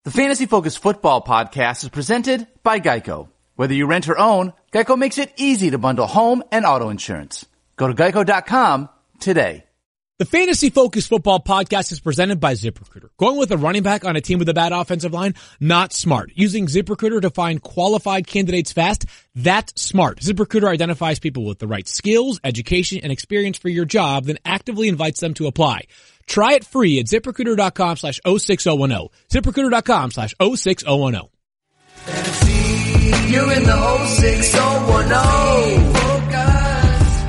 The Fantasy Focus Football Podcast is presented by Geico. Whether you rent or own, Geico makes it easy to bundle home and auto insurance. Go to geico.com today. The Fantasy Focus Football Podcast is presented by ZipRecruiter. Going with a running back on a team with a bad offensive line? Not smart. Using ZipRecruiter to find qualified candidates fast? That's smart. ZipRecruiter identifies people with the right skills, education, and experience for your job, then actively invites them to apply. Try it free at ZipRecruiter.com/06010. ZipRecruiter.com/06010. Fantasy, you're in the 06010. Focus.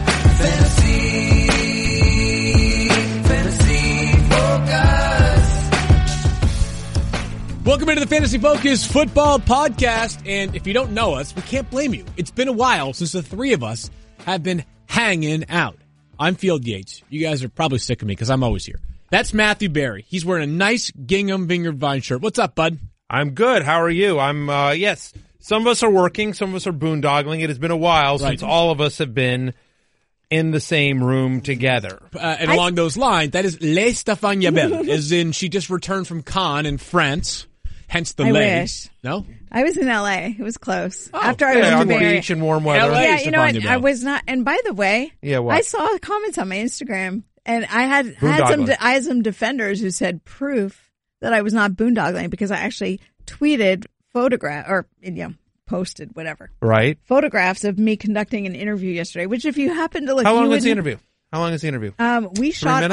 Fantasy Focus. Welcome into the Fantasy Focus Football Podcast. And if you don't know us, we can't blame you. It's been a while since the three of us have been hanging out. I'm Field Yates. You guys are probably sick of me because I'm always here. That's Matthew Berry. He's wearing a nice gingham Vineyard Vine shirt. What's up, bud? I'm good. How are you? Yes. Some of us are working. Some of us are boondoggling. It has been a while since all of us have been in the same room together. And along those lines, that is Le Stefania Bell, as in she just returned from Cannes in France, hence the I Le. wish. No? I was in L.A. It was close. Oh, After I was on in the Japan. beach in warm weather. LA. Yeah, you know what? Stefania I Bell. was not. And by the way, Yeah, what? I saw comments on my Instagram, and I had Boondoggling. some defenders who said proof that I was not boondoggling because I actually tweeted posted whatever Right. photographs of me conducting an interview yesterday. Which, if you happen to look, How long you was the would- interview? We shot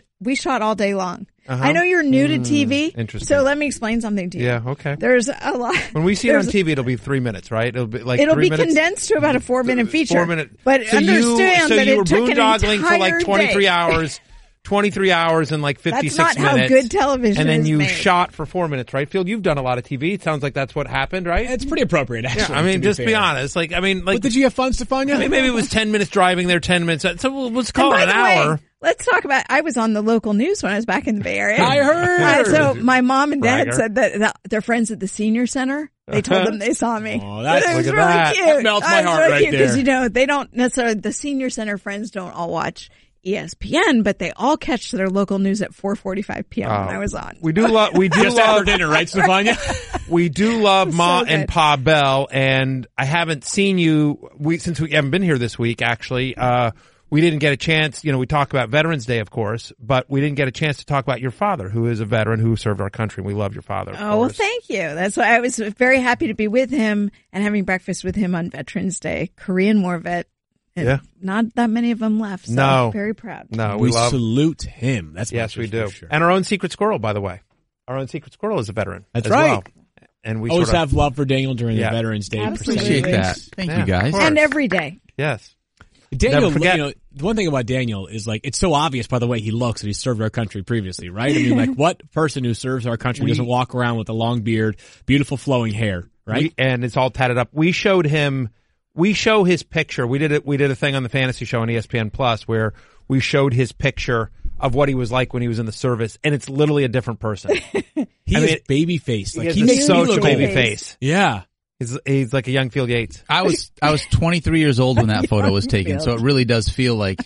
all day long. I know you're new to TV, interesting. so let me explain something to you. Yeah, okay. There's a lot. When we see it on TV, it'll be 3 minutes, right? It'll be like It'll 3 be minutes. condensed to about a 4-minute feature. 4 minutes. But so understand that you were it took an boondoggling for like entire 23 day. hours. 23 hours and like 56 That's not minutes. how good television And then is you made. shot for 4 minutes, right? Field, you've done a lot of TV. It sounds like that's what happened, right? It's pretty appropriate, actually. Yeah, I mean, to just fair. be honest. But Did you have fun, Stefania? maybe it was 10 minutes driving there, 10 minutes. So let's call And it by an the way, hour. let's talk about. I was on the local news when I was back in the Bay Area. I heard. So my mom and dad Bragger. said that they're friends at the senior center. They told them they saw me. Oh, that's- It was look at really that. cute. That melts my heart right Because there. they don't necessarily. The senior center friends don't all watch ESPN, but they all catch their local news at 4:45 p.m. when I was on. We do love. We do Just after love. dinner, right, Stefania? We do love Ma So and good. Pa Bell, and I haven't seen you. Since we haven't been here this week. Actually, we didn't get a chance. You know, we talk about Veterans Day, of course, but we didn't get a chance to talk about your father, who is a veteran who served our country. We love your father. of Oh, well, course. thank you. That's why I was very happy to be with him and having breakfast with him on Veterans Day. Korean War vet. And Yeah. Not that many of them left. So No. very proud. No, we we love. salute him. That's Yes, we for do. Sure. And our own secret squirrel, by the way. Our own secret squirrel is a veteran. That's as right. Well. And we Always sort of, have love for Daniel during Yeah. the Veterans Day. Absolutely. Appreciate processions. that. Thank Yeah, you, guys. of course. And every day. Yes. Daniel, Never forget. you know, the one thing about Daniel is like, it's so obvious by the way he looks that he served our country previously, right? I mean, like, what person who serves our country doesn't walk around with a long beard, beautiful flowing hair, right? And it's all tatted up. We showed him. We show his picture. We did it. We did a thing on the Fantasy Show on ESPN Plus where we showed his picture of what he was like when he was in the service, and it's literally a different person. He I is mean, baby faced. Like, he he has makes a me social look baby old. face. Yeah. He's like a young Field Yates. I was 23 years old when that photo was taken, so it really does feel like,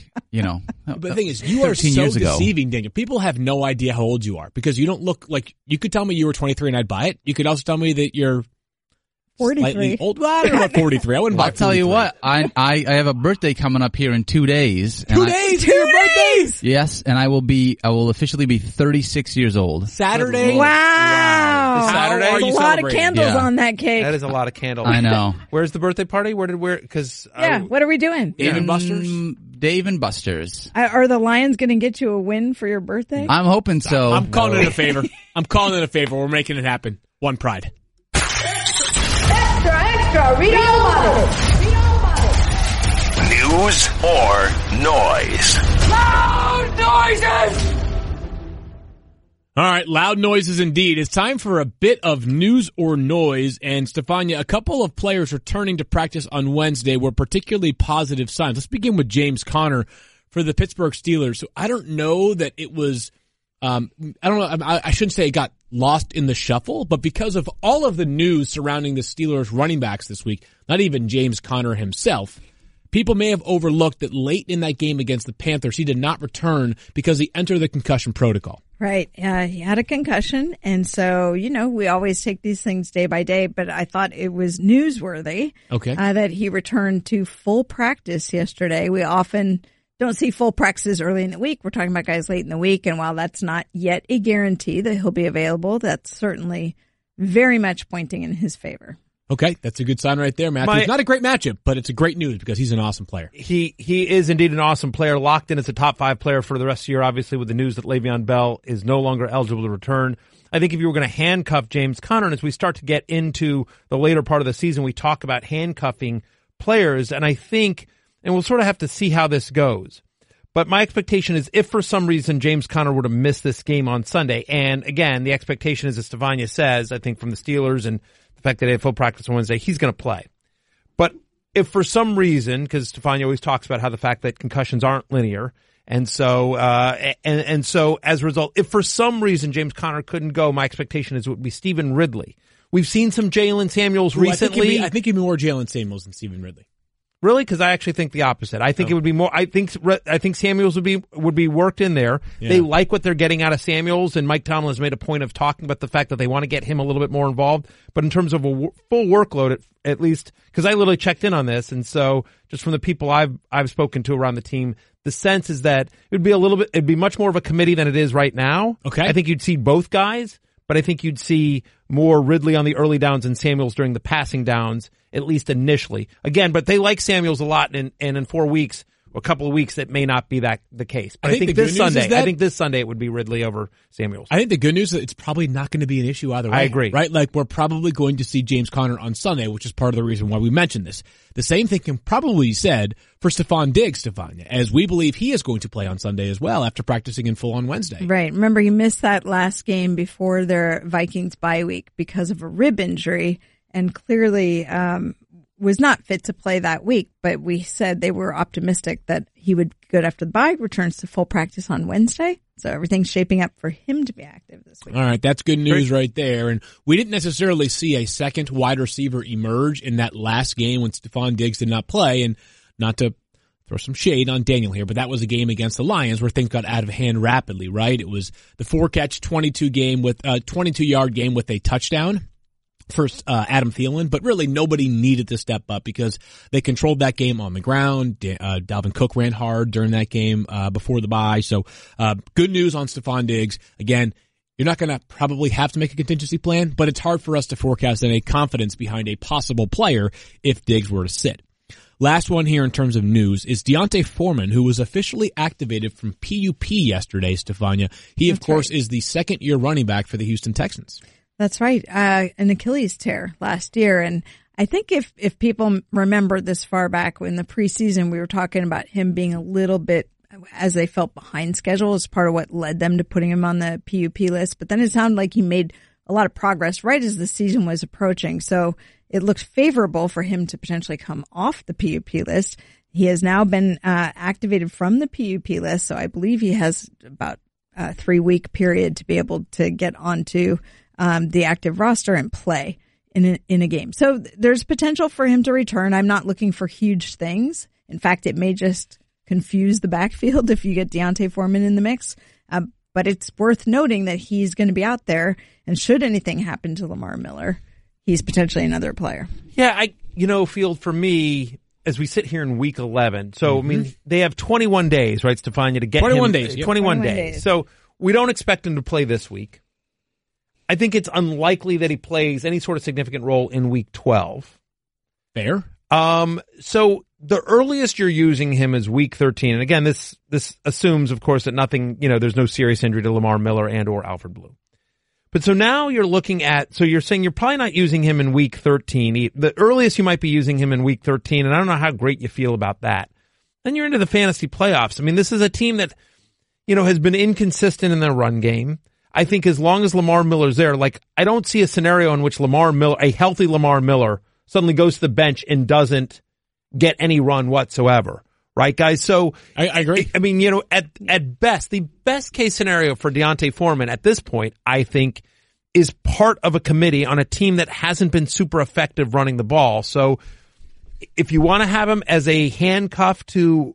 But the thing is, you are 13 so years ago. deceiving, Daniel. People have no idea how old you are because you don't look like, you could tell me you were 23 and I'd buy it. You could also tell me that you're 43. slightly old. Well, I don't know about 43. I wouldn't buy I'll tell you 43. what, I have a birthday coming up here in 2 days. And 2 I- days for your birthday? Yes, and I will officially be 36 years old. Saturday? Wow. This Saturday? There's Are a you lot of celebrating? candles Yeah. on that cake. That is a lot of candles. I know. Where's the birthday party? Because yeah. What are we doing? Dave and Buster's? Dave and Buster's. Are the Lions going to get you a win for your birthday? I'm hoping so. I'm calling it a favor. I'm calling it a favor. We're making it happen. One pride. Extra, extra, read all about it. Read all about it. News or noise? Loud noises! All right, loud noises indeed. It's time for a bit of news or noise. And Stefania, a couple of players returning to practice on Wednesday were particularly positive signs. Let's begin with James Conner for the Pittsburgh Steelers. So I don't know that it was, I shouldn't say it got lost in the shuffle, but because of all of the news surrounding the Steelers running backs this week, not even James Conner himself, people may have overlooked that late in that game against the Panthers, he did not return because he entered the concussion protocol. Right. He had a concussion. And so, we always take these things day by day, but I thought it was newsworthy that he returned to full practice yesterday. We often don't see full practices early in the week. We're talking about guys late in the week. And while that's not yet a guarantee that he'll be available, that's certainly very much pointing in his favor. Okay, that's a good sign right there, Matthew. It's not a great matchup, but it's a great news because he's an awesome player. He is indeed an awesome player, locked in as a top 5 player for the rest of the year, obviously, with the news that Le'Veon Bell is no longer eligible to return. I think if you were going to handcuff James Conner, and as we start to get into the later part of the season, we talk about handcuffing players, and I think, and we'll sort of have to see how this goes. But my expectation is if for some reason James Conner were to miss this game on Sunday, and again, the expectation is, as Stefania says, I think from the Steelers and the fact that they have full practice on Wednesday, he's going to play. But if for some reason, because Stefania always talks about how the fact that concussions aren't linear, and so so as a result, if for some reason James Conner couldn't go, my expectation is it would be Stephen Ridley. We've seen some Jalen Samuels recently. I think it'd be more Jalen Samuels than Stephen Ridley. Really? Because I actually think the opposite. I think it would be more. I think Samuels would be worked in there. Yeah. They like what they're getting out of Samuels, and Mike Tomlin has made a point of talking about the fact that they want to get him a little bit more involved. But in terms of a full workload, at least, because I literally checked in on this, and so just from the people I've spoken to around the team, the sense is that it'd be much more of a committee than it is right now. Okay, I think you'd see both guys, but I think you'd see more Ridley on the early downs and Samuels during the passing downs, at least initially. Again, but they like Samuels a lot, and in 4 weeks, or a couple of weeks, that may not be the case. But I think this Sunday it would be Ridley over Samuels. I think the good news is it's probably not going to be an issue either way. I agree. Right? Like, we're probably going to see James Conner on Sunday, which is part of the reason why we mentioned this. The same thing can probably be said for Stephon Diggs, Stefania, as we believe he is going to play on Sunday as well after practicing in full on Wednesday. Right. Remember, he missed that last game before their Vikings bye week because of a rib injury, and clearly was not fit to play that week, but we said they were optimistic that he would be good after the bye, returns to full practice on Wednesday. So everything's shaping up for him to be active this week. All right, that's good news right there. And we didn't necessarily see a second wide receiver emerge in that last game when Stephon Diggs did not play, and not to throw some shade on Daniel here, but that was a game against the Lions where things got out of hand rapidly, right? It was the 4-catch, 22-yard game with a touchdown for Adam Thielen, but really nobody needed to step up because they controlled that game on the ground. Dalvin Cook ran hard during that game before the bye. So good news on Stephon Diggs. Again, you're not going to probably have to make a contingency plan, but it's hard for us to forecast any confidence behind a possible player if Diggs were to sit. Last one here in terms of news is D'Onta Foreman, who was officially activated from PUP yesterday, Stefania. He, of course, is the second-year running back for the Houston Texans. That's right. An Achilles tear last year. And I think if people remember this far back in the preseason, we were talking about him being a little bit, as they felt behind schedule, as part of what led them to putting him on the PUP list. But then it sounded like he made a lot of progress right as the season was approaching. So it looked favorable for him to potentially come off the PUP list. He has now been activated from the PUP list. So I believe he has about a 3-week period to be able to get onto the active roster and play in a game. So there's potential for him to return. I'm not looking for huge things. In fact, it may just confuse the backfield if you get D'Onta Foreman in the mix. But it's worth noting that he's going to be out there, and should anything happen to Lamar Miller, he's potentially another player. Yeah, Field, for me, as we sit here in week 11, so I mean, they have 21 days, right, Stefania, to get 21 days. Yep. 21 days. So we don't expect him to play this week. I think it's unlikely that he plays any sort of significant role in week 12. Fair. So the earliest you're using him is week 13. And again, this assumes, of course, that nothing, there's no serious injury to Lamar Miller and or Alfred Blue. But so now you're looking at, so you're saying you're probably not using him in week 13. The earliest you might be using him in week 13, and I don't know how great you feel about that. Then you're into the fantasy playoffs. I mean, this is a team that, has been inconsistent in their run game. I think as long as Lamar Miller's there, I don't see a scenario in which a healthy Lamar Miller suddenly goes to the bench and doesn't get any run whatsoever. Right, guys? So I agree. I mean, at best, the best case scenario for D'Onta Foreman at this point, I think, is part of a committee on a team that hasn't been super effective running the ball. So if you want to have him as a handcuff to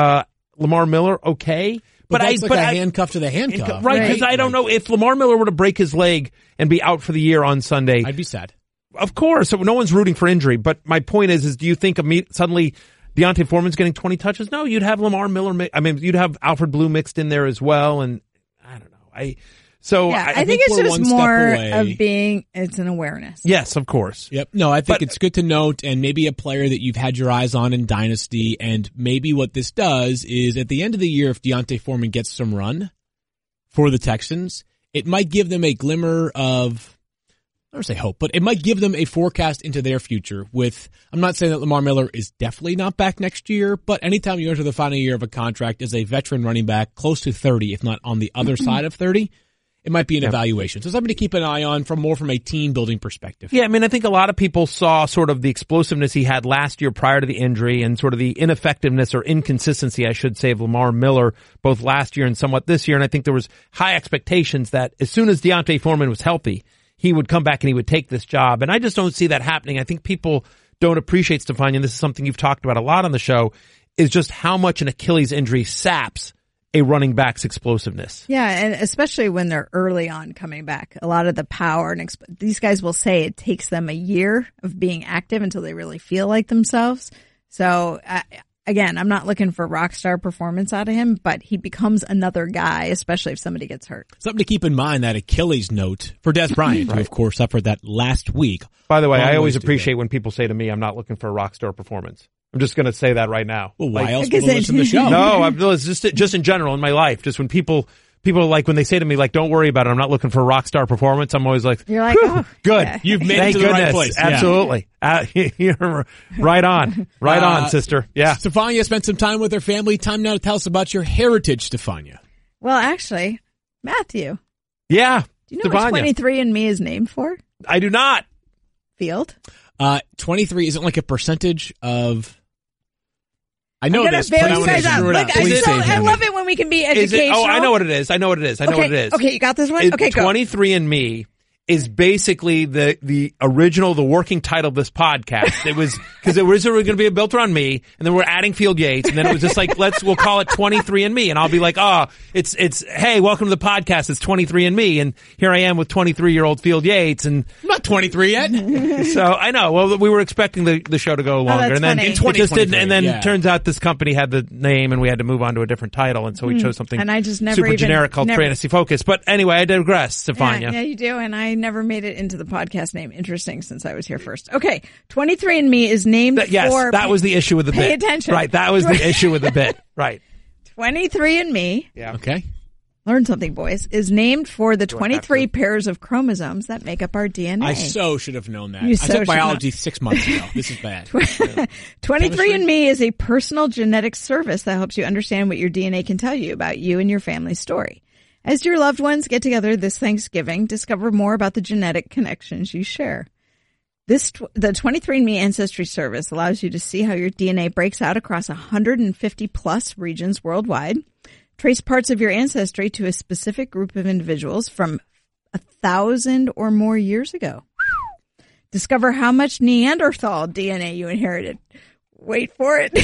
Lamar Miller, okay. But that's a handcuff to the handcuff. Right, because I don't know if Lamar Miller were to break his leg and be out for the year on Sunday. I'd be sad. Of course. So no one's rooting for injury. But my point is do you think suddenly Deontay Foreman's getting 20 touches? No, you'd have Lamar Miller. You'd have Alfred Blue mixed in there as well. And I don't know. I think it's just more of it's an awareness. Yes, of course. Yep. No, I think it's good to note, and maybe a player that you've had your eyes on in Dynasty, and maybe what this does is at the end of the year, if Deontay Foreman gets some run for the Texans, it might give them a glimmer of, I don't say hope, but it might give them a forecast into their future with, I'm not saying that Lamar Miller is definitely not back next year, but anytime you enter the final year of a contract as a veteran running back close to 30, if not on the other side of 30, it might be an evaluation. So something to keep an eye on from a team building perspective. Yeah, I think a lot of people saw sort of the explosiveness he had last year prior to the injury and sort of the ineffectiveness or inconsistency, I should say, of Lamar Miller both last year and somewhat this year. And I think there was high expectations that as soon as Deontay Foreman was healthy, he would come back and he would take this job. And I just don't see that happening. I think people don't appreciate, Stefania, and this is something you've talked about a lot on the show, is just how much an Achilles injury saps a running back's explosiveness. Yeah, and especially when they're early on coming back. A lot of the power, and these guys will say it takes them a year of being active until they really feel like themselves. So, again, I'm not looking for rock star performance out of him, but he becomes another guy, especially if somebody gets hurt. Something to keep in mind, that Achilles note for Des Bryant, who of course suffered that last week. By the way, I always appreciate when people say to me, I'm not looking for a rock star performance. I'm just going to say that right now. Well, why else would listen to the show? No, it's just in general in my life. Just when people like when they say to me like, "Don't worry about it. I'm not looking for a rock star performance." I'm always like, "You're like, oh, good. Yeah. You've made it to the right place." Absolutely. You're right on, sister. Yeah. Stefania spent some time with her family. Time now to tell us about your heritage, Stefania. Well, actually, Matthew. Yeah. Do you know what 23andMe is named for? I do not. Field. 23 isn't like a percentage of. I know this. Bail you guys out. Look, I love it when we can be educational. I know what it is. What it is. Okay, you got this one? Okay, go. 23andMe is basically the original, the working title of this podcast. It was, because it was originally going to be built around me, and then we're adding Field Yates, and then it was just like, we'll call it 23andMe, and I'll be like, it's, hey, welcome to the podcast, it's 23andMe, and here I am with 23-year-old Field Yates, and I'm not 23 yet. So, I know, well, we were expecting the show to go longer, and then it just didn't, and then turns out this company had the name, and we had to move on to a different title, and so we chose something and I just super generic called Fantasy Focus. But anyway, I digress, Stefania. Yeah, you do, and I never made it into the podcast name. Interesting, since I was here first. Okay, 23andMe is named for... that was the issue with the bit. Pay attention. Right, that was the issue with the bit. Right. 23andMe. Yeah. Okay. Learn something, boys. Is named for the 23 pairs of chromosomes that make up our DNA. I so should have known that. I took biology 6 months ago. This is bad. 23andMe is a personal genetic service that helps you understand what your DNA can tell you about you and your family's story. As your loved ones get together this Thanksgiving, discover more about the genetic connections you share. The 23andMe Ancestry Service allows you to see how your DNA breaks out across 150 plus regions worldwide. Trace parts of your ancestry to a specific group of individuals from 1,000 or more years ago. Discover how much Neanderthal DNA you inherited. Wait for it.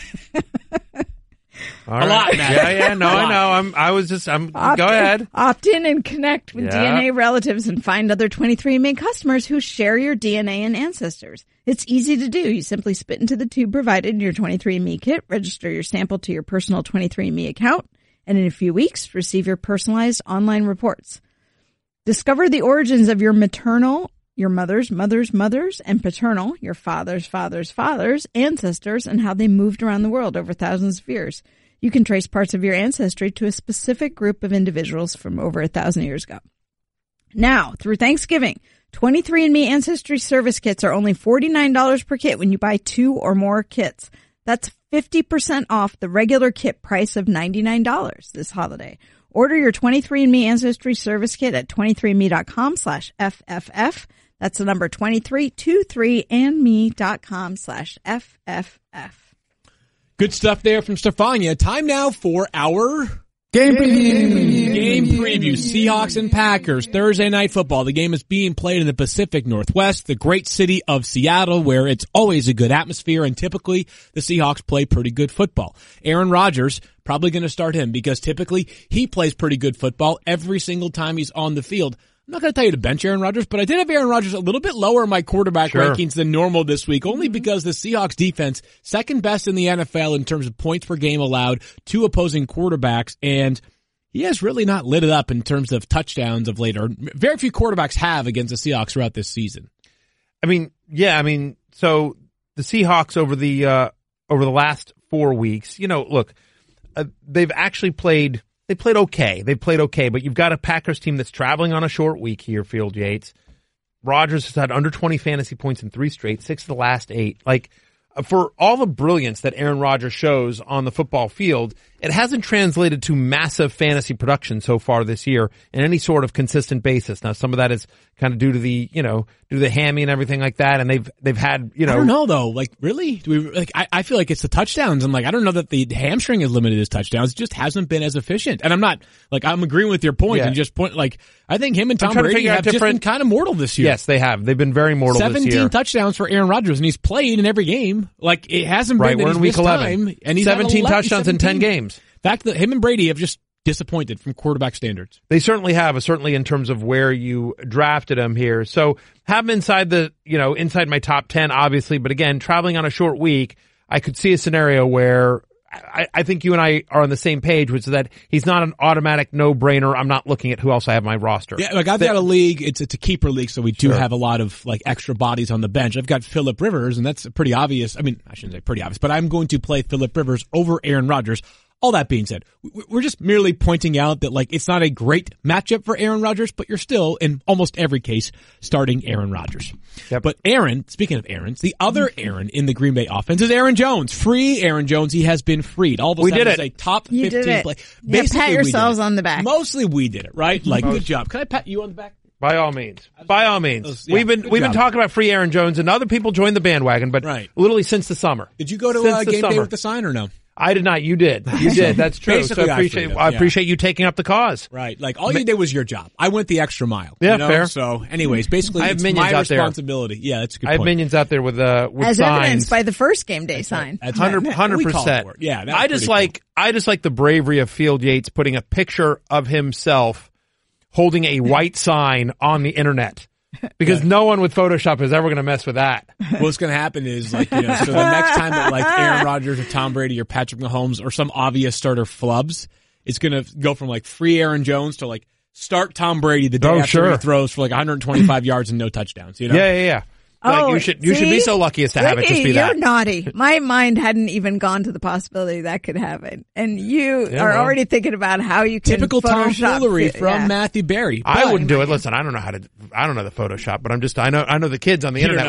All right. A lot, Matt. Yeah, no, I know. Go ahead. Opt in and connect with DNA relatives and find other 23andMe customers who share your DNA and ancestors. It's easy to do. You simply spit into the tube provided in your 23andMe kit, register your sample to your personal 23andMe account, and in a few weeks, receive your personalized online reports. Discover the origins of your maternal, your mother's mothers, and paternal, your father's ancestors, and how they moved around the world over thousands of years. You can trace parts of your ancestry to a specific group of individuals from over 1,000 years ago. Now, through Thanksgiving, 23andMe Ancestry Service Kits are only $49 per kit when you buy 2 or more kits. That's 50% off the regular kit price of $99 this holiday. Order your 23andMe Ancestry Service Kit at 23andme.com/FFF. That's the number 23andme.com/FFF. Good stuff there from Stefania. Time now for our Game preview. Seahawks and Packers. Thursday night football. The game is being played in the Pacific Northwest, the great city of Seattle, where it's always a good atmosphere, and typically the Seahawks play pretty good football. Aaron Rodgers, probably going to start him because typically he plays pretty good football every single time he's on the field. I'm not going to tell you to bench Aaron Rodgers, but I did have Aaron Rodgers a little bit lower in my quarterback rankings than normal this week, only because the Seahawks defense, second best in the NFL in terms of points per game allowed to opposing quarterbacks, and he has really not lit it up in terms of touchdowns of late, or very few quarterbacks have against the Seahawks throughout this season. So the Seahawks over the last 4 weeks, look, they've actually played okay. They played okay, but you've got a Packers team that's traveling on a short week here, Field Yates. Rodgers has had under 20 fantasy points in 3 straight, 6 of the last 8. For all the brilliance that Aaron Rodgers shows on the football field, it hasn't translated to massive fantasy production so far this year in any sort of consistent basis. Now, some of that is kind of due to the hammy and everything like that, and they've had, I don't know though. Really? I feel like it's the touchdowns. I'm I don't know that the hamstring has limited his touchdowns. It just hasn't been as efficient. And I'm not, I'm agreeing with your point and just I think him and Tom Brady have just been kind of mortal this year. Yes, they have. They've been very mortal this year. 17 touchdowns for Aaron Rodgers, and he's played in every game. It hasn't been that he's missed time. And he's 17 touchdowns in 10 games. In fact, him and Brady have just disappointed from quarterback standards. They certainly have, certainly in terms of where you drafted him here. So have him inside inside my top 10, obviously. But again, traveling on a short week, I could see a scenario where I think you and I are on the same page, which is that he's not an automatic no-brainer. I'm not looking at who else I have in my roster. Yeah, I've got a league. It's a keeper league, so we do have a lot of extra bodies on the bench. I've got Phillip Rivers, and that's pretty obvious. I mean, I shouldn't say pretty obvious, but I'm going to play Phillip Rivers over Aaron Rodgers. All that being said, we're just merely pointing out that it's not a great matchup for Aaron Rodgers, but you're still, in almost every case, starting Aaron Rodgers. Yep. But Aaron, speaking of Aarons, the other Aaron in the Green Bay offense is Aaron Jones. Free Aaron Jones. He has been freed. All of a sudden, he's a top 15 play. Basically, pat yourselves on the back. Mostly we did it, right? Good job. Can I pat you on the back? By all means. We've been talking about free Aaron Jones, and other people joined the bandwagon, but literally since the summer. Did you go to game day with the sign or no? I did not. You did. That's true. So I appreciate you taking up the cause. Right. All you did was your job. I went the extra mile. Yeah, fair. So anyways, basically I have it's minions my out there. responsibility. Yeah, that's a good point. I have minions out there with as signs. evidenced by the first game day sign. That's 100%. Yeah. I just like the bravery of Field Yates putting a picture of himself holding a white sign on the internet. Because no one with Photoshop is ever going to mess with that. What's going to happen is so the next time that Aaron Rodgers or Tom Brady or Patrick Mahomes or some obvious starter flubs, it's going to go from free Aaron Jones to start Tom Brady the day after he throws for 125 yards and no touchdowns. Yeah. You should be so lucky as to have it just be that. You're naughty. My mind hadn't even gone to the possibility that could happen. And you are already thinking about how you can typical Photoshop tomfoolery from Matthew Berry. I wouldn't do it. Listen, I don't know the Photoshop, but I know the kids on the internet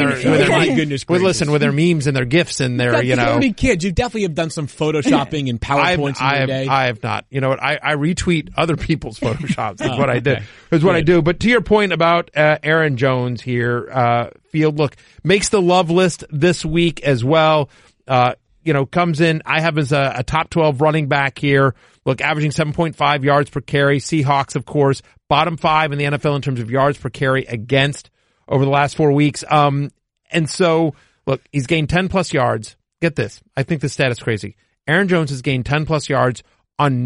with their memes and their GIFs and their, 30 kids. You definitely have done some Photoshopping and PowerPoints in your day. I have not. You know what? I retweet other people's Photoshops is what I did. Is what I do. But to your point about Aaron Jones here, Field, look, makes the love list this week as well. Comes in, I have as a top 12 running back here. Look, averaging 7.5 yards per carry. Seahawks, of course, bottom 5 in the NFL in terms of yards per carry against over the last 4 weeks. And so, look, he's gained 10 plus yards. Get this. I think this stat is crazy. Aaron Jones has gained 10 plus yards on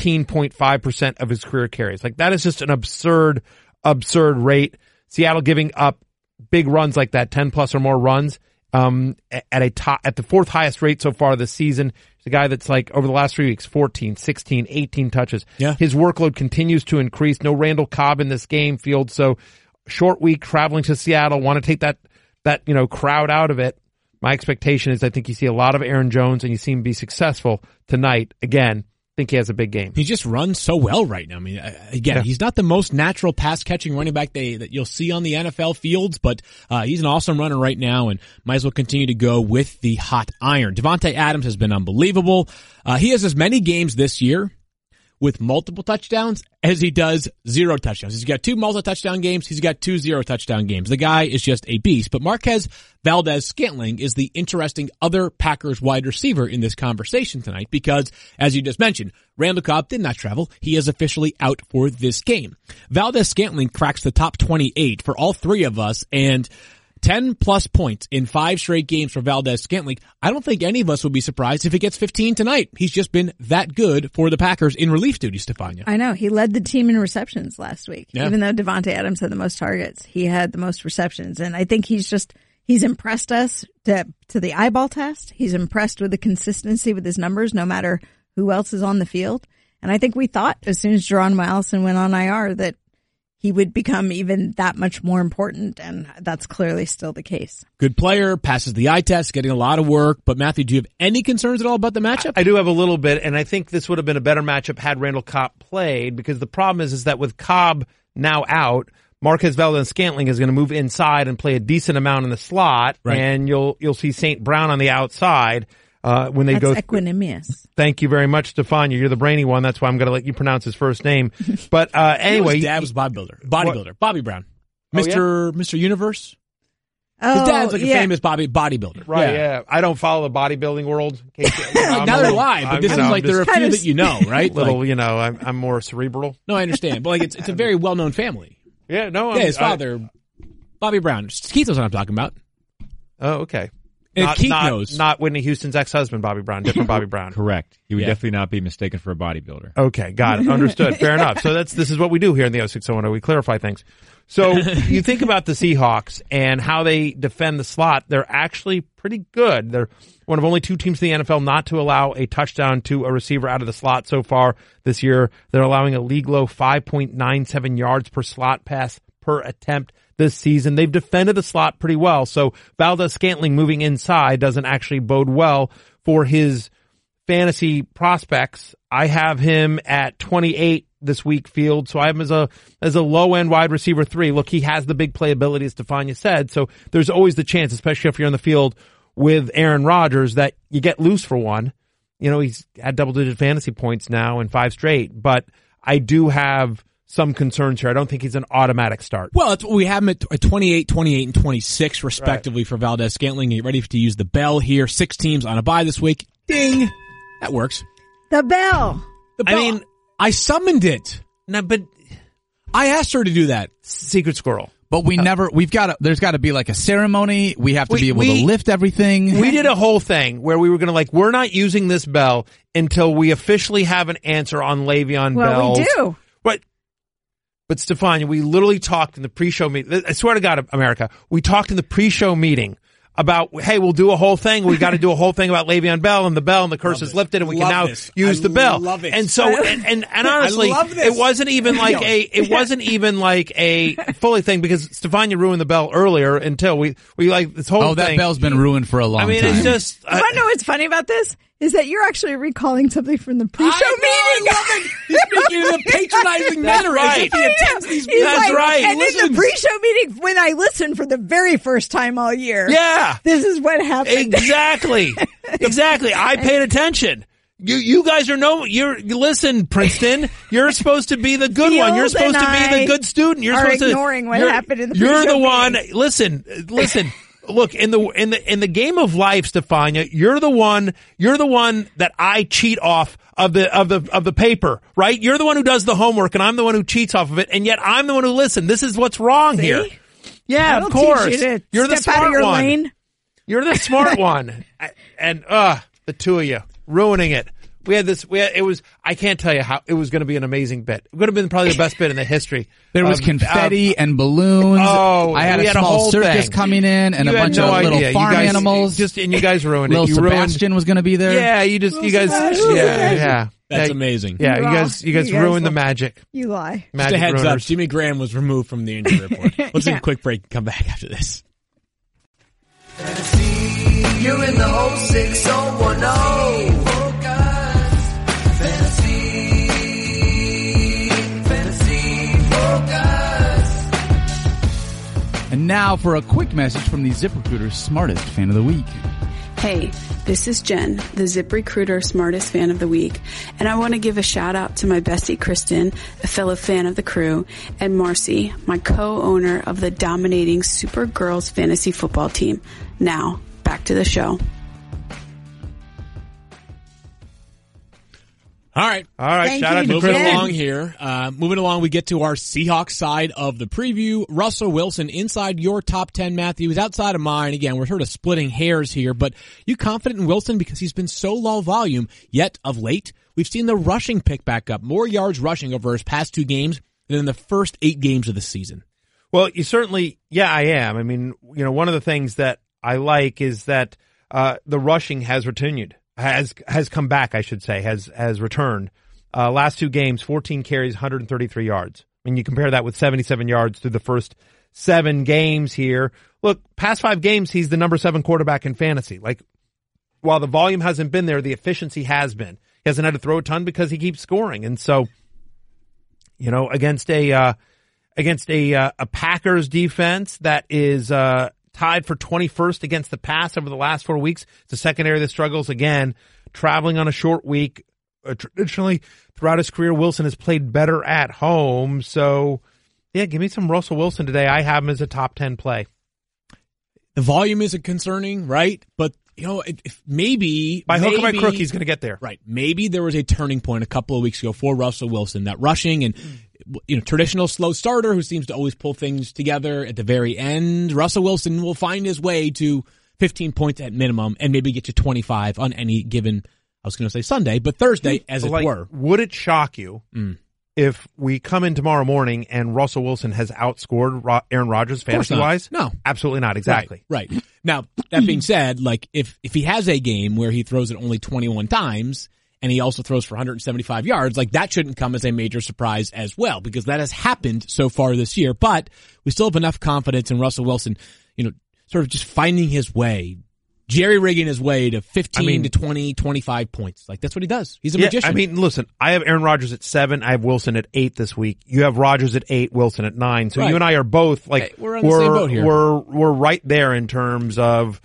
19.5% of his career carries. That is just an absurd rate. Seattle giving up big runs like that, 10 plus or more runs, at the 4th highest rate so far this season. He's a guy that's over the last 3 weeks, 14, 16, 18 touches. Yeah. His workload continues to increase. No Randall Cobb in this game, Field. So short week traveling to Seattle, want to take that crowd out of it. My expectation is I think you see a lot of Aaron Jones and you see him be successful tonight. Again, think he has a big game. He just runs so well right now. I mean, he's not the most natural pass-catching running back that you'll see on the NFL fields, but he's an awesome runner right now and might as well continue to go with the hot iron. Davante Adams has been unbelievable. He has as many games this year with multiple touchdowns as he does 0 touchdowns. He's got 2 multi-touchdown games. He's got 2 0-touchdown games. The guy is just a beast. But Marquez Valdes-Scantling is the interesting other Packers wide receiver in this conversation tonight because, as you just mentioned, Randall Cobb did not travel. He is officially out for this game. Valdes-Scantling cracks the top 28 for all 3 of us, and 10-plus points in 5 straight games for Valdes-Scantling. I don't think any of us would be surprised if he gets 15 tonight. He's just been that good for the Packers in relief duty, Stefania. I know. He led the team in receptions last week. Yeah. Even though Devontae Adams had the most targets, he had the most receptions. And I think he's impressed us to the eyeball test. He's impressed with the consistency with his numbers, no matter who else is on the field. And I think we thought as soon as Geronimo Allison went on IR that he would become even that much more important, and that's clearly still the case. Good player, passes the eye test, getting a lot of work. But Matthew, do you have any concerns at all about the matchup? I do have a little bit, and I think this would have been a better matchup had Randall Cobb played, because the problem is that with Cobb now out, Marquez Valdes-Scantling is going to move inside and play a decent amount in the slot, right. And you'll see St. Brown on the outside. When they That's go equanimous. Thank you very much, Stefania. You're the brainy one. That's why I'm going to let you pronounce his first name. But anyway, his dad was bodybuilder, Bobby Brown, Oh, Mr. Universe. Oh, His dad's like a yeah. famous bodybuilder, right? Yeah. I don't follow the bodybuilding world. Neither do I. But this is like there are a few that you know, right? Little, like, I'm more cerebral. No, I understand, but like it's a very well known family. Yeah, no. His father, Bobby Brown. Keith knows what I'm talking about. Oh, okay. And Keith knows. Not Whitney Houston's ex-husband, Bobby Brown. Different Bobby Brown. Correct. He would definitely not be mistaken for a bodybuilder. Okay, got it. Understood. Fair enough. So this is what we do here in the 06010. We clarify things. So you think about the Seahawks and how they defend the slot. They're actually pretty good. They're one of only 2 teams in the NFL not to allow a touchdown to a receiver out of the slot so far this year. They're allowing a league low 5.97 yards per slot pass per attempt this season. They've defended the slot pretty well. So Valdes-Scantling moving inside doesn't actually bode well for his fantasy prospects. I have him at 28 this week field. So I have him as a low end wide receiver 3. Look, he has the big playability, as Stefania said. So there's always the chance, especially if you're on the field with Aaron Rodgers, that you get loose for one. He's had double-digit fantasy points now in 5 straight, but I do have some concerns here. I don't think he's an automatic start. Well, we have him at 28, 28, and 26, respectively, for Valdes-Scantling. Get ready to use the bell here. 6 teams on a bye this week. Ding! That works. The bell. I mean, I summoned it. No, but I asked her to do that. Secret squirrel. But there's got to be like a ceremony. We have to be able to lift everything. We did a whole thing where we were going to we're not using this bell until we officially have an answer on Le'Veon Bell. Well, we do. But Stefania, we literally talked in the pre-show meeting. I swear to God, America, we talked in the pre-show meeting about, hey, we'll do a whole thing. We got to do a whole thing about Le'Veon Bell and the curse is lifted, and we can now use the bell. Love it. And so, and honestly, it wasn't even like a fully thing, because Stefania ruined the bell earlier until we this whole thing. Oh, that bell's been ruined for a long time. It's just. You want to know what's funny about this? Is that you're actually recalling something from the pre-show meeting. I love it. He's speaking in a patronizing manner. Right. He attends these He's That's right. And in the pre-show meeting, when I listened for the very first time all year, Yeah. this is what happened. Exactly. Exactly. I paid attention. You guys are you listen, Princeton. You're supposed to be the good one. You're supposed to be the good student. You're supposed to ignoring what happened in the You're pre-show the one. meeting. Listen. Look, in the game of life, Stefania, you're the one that I cheat off of the paper, right? You're the one who does the homework, and I'm the one who cheats off of it, and yet I'm the one who listens. This is what's wrong here. Yeah, I'll of course. teach you to You're the step out of smart your one. lane. You're the smart one. And the two of you ruining it. I can't tell you how it was going to be an amazing bit. It would have been probably the best bit in the history. There was confetti and balloons. Oh, I had we a had a small whole circus thing. coming in and You a had bunch no of little idea. farm You guys, animals. and you guys ruined it. Little You Sebastian was going to be there. Yeah, you guys, Sebastian. That's amazing. Yeah, You you guys guys ruined the will- magic. You lie. Just a Magic heads up, ruiners. Jimmy Graham was removed from the injury report. Let's take Yeah. a quick break and come back after this. You're in the 06010. And now for a quick message from the ZipRecruiter's smartest fan of the week. Hey, this is Jen, the ZipRecruiter Smartest Fan of the Week, and I want to give a shout out to my bestie Kristen, a fellow fan of the crew, and Marcy, my co-owner of the dominating Supergirls fantasy football team. Now, back to the show. All right. Thank Shout out to Moving Kristen. along here. Moving along, we get to our Seahawks side of the preview. Russell Wilson inside your top 10, Matthew. He's outside of mine. Again, we're sort of splitting hairs here, but you confident in Wilson because he's been so low volume, yet of late, we've seen the rushing pick back up. More yards rushing over his past 2 games than in the first 8 games of the season. Well, you certainly, yeah, I am. I mean, one of the things that I like is that the rushing has come back, I should say, has returned. Last 2 games, 14 carries, 133 yards. I mean, you compare that with 77 yards through the first 7 games here. Look, past 5 games, he's the number 7 quarterback in fantasy. Like, while the volume hasn't been there, the efficiency has been. He hasn't had to throw a ton because he keeps scoring. And so, against a Packers defense that is, tied for 21st against the pass over the last 4 weeks. It's a secondary that struggles again, traveling on a short week. Traditionally, throughout his career, Wilson has played better at home. So, yeah, give me some Russell Wilson today. I have him as a top 10 play. The volume isn't concerning, right? But, if maybe by hook or by crook, he's going to get there. Right. Maybe there was a turning point a couple of weeks ago for Russell Wilson, that rushing and traditional slow starter who seems to always pull things together at the very end. Russell Wilson will find his way to 15 points at minimum and maybe get to 25 on any given, I was going to say Sunday, but Thursday as it were. Would it shock you if we come in tomorrow morning and Russell Wilson has outscored Aaron Rodgers fantasy-wise? No. Absolutely not. Exactly. Right. Now, that being said, like if he has a game where he throws it only 21 times, and he also throws for 175 yards, like that shouldn't come as a major surprise as well, because that has happened so far this year. But we still have enough confidence in Russell Wilson, sort of just finding his way, jerry-rigging his way to 15 to 20, 25 points. Like that's what he does. He's a magician. I mean, listen, I have Aaron Rodgers at 7. I have Wilson at 8 this week. You have Rodgers at 8, Wilson at 9. So you and I are both like, we're on the same boat here. We're right there in terms of,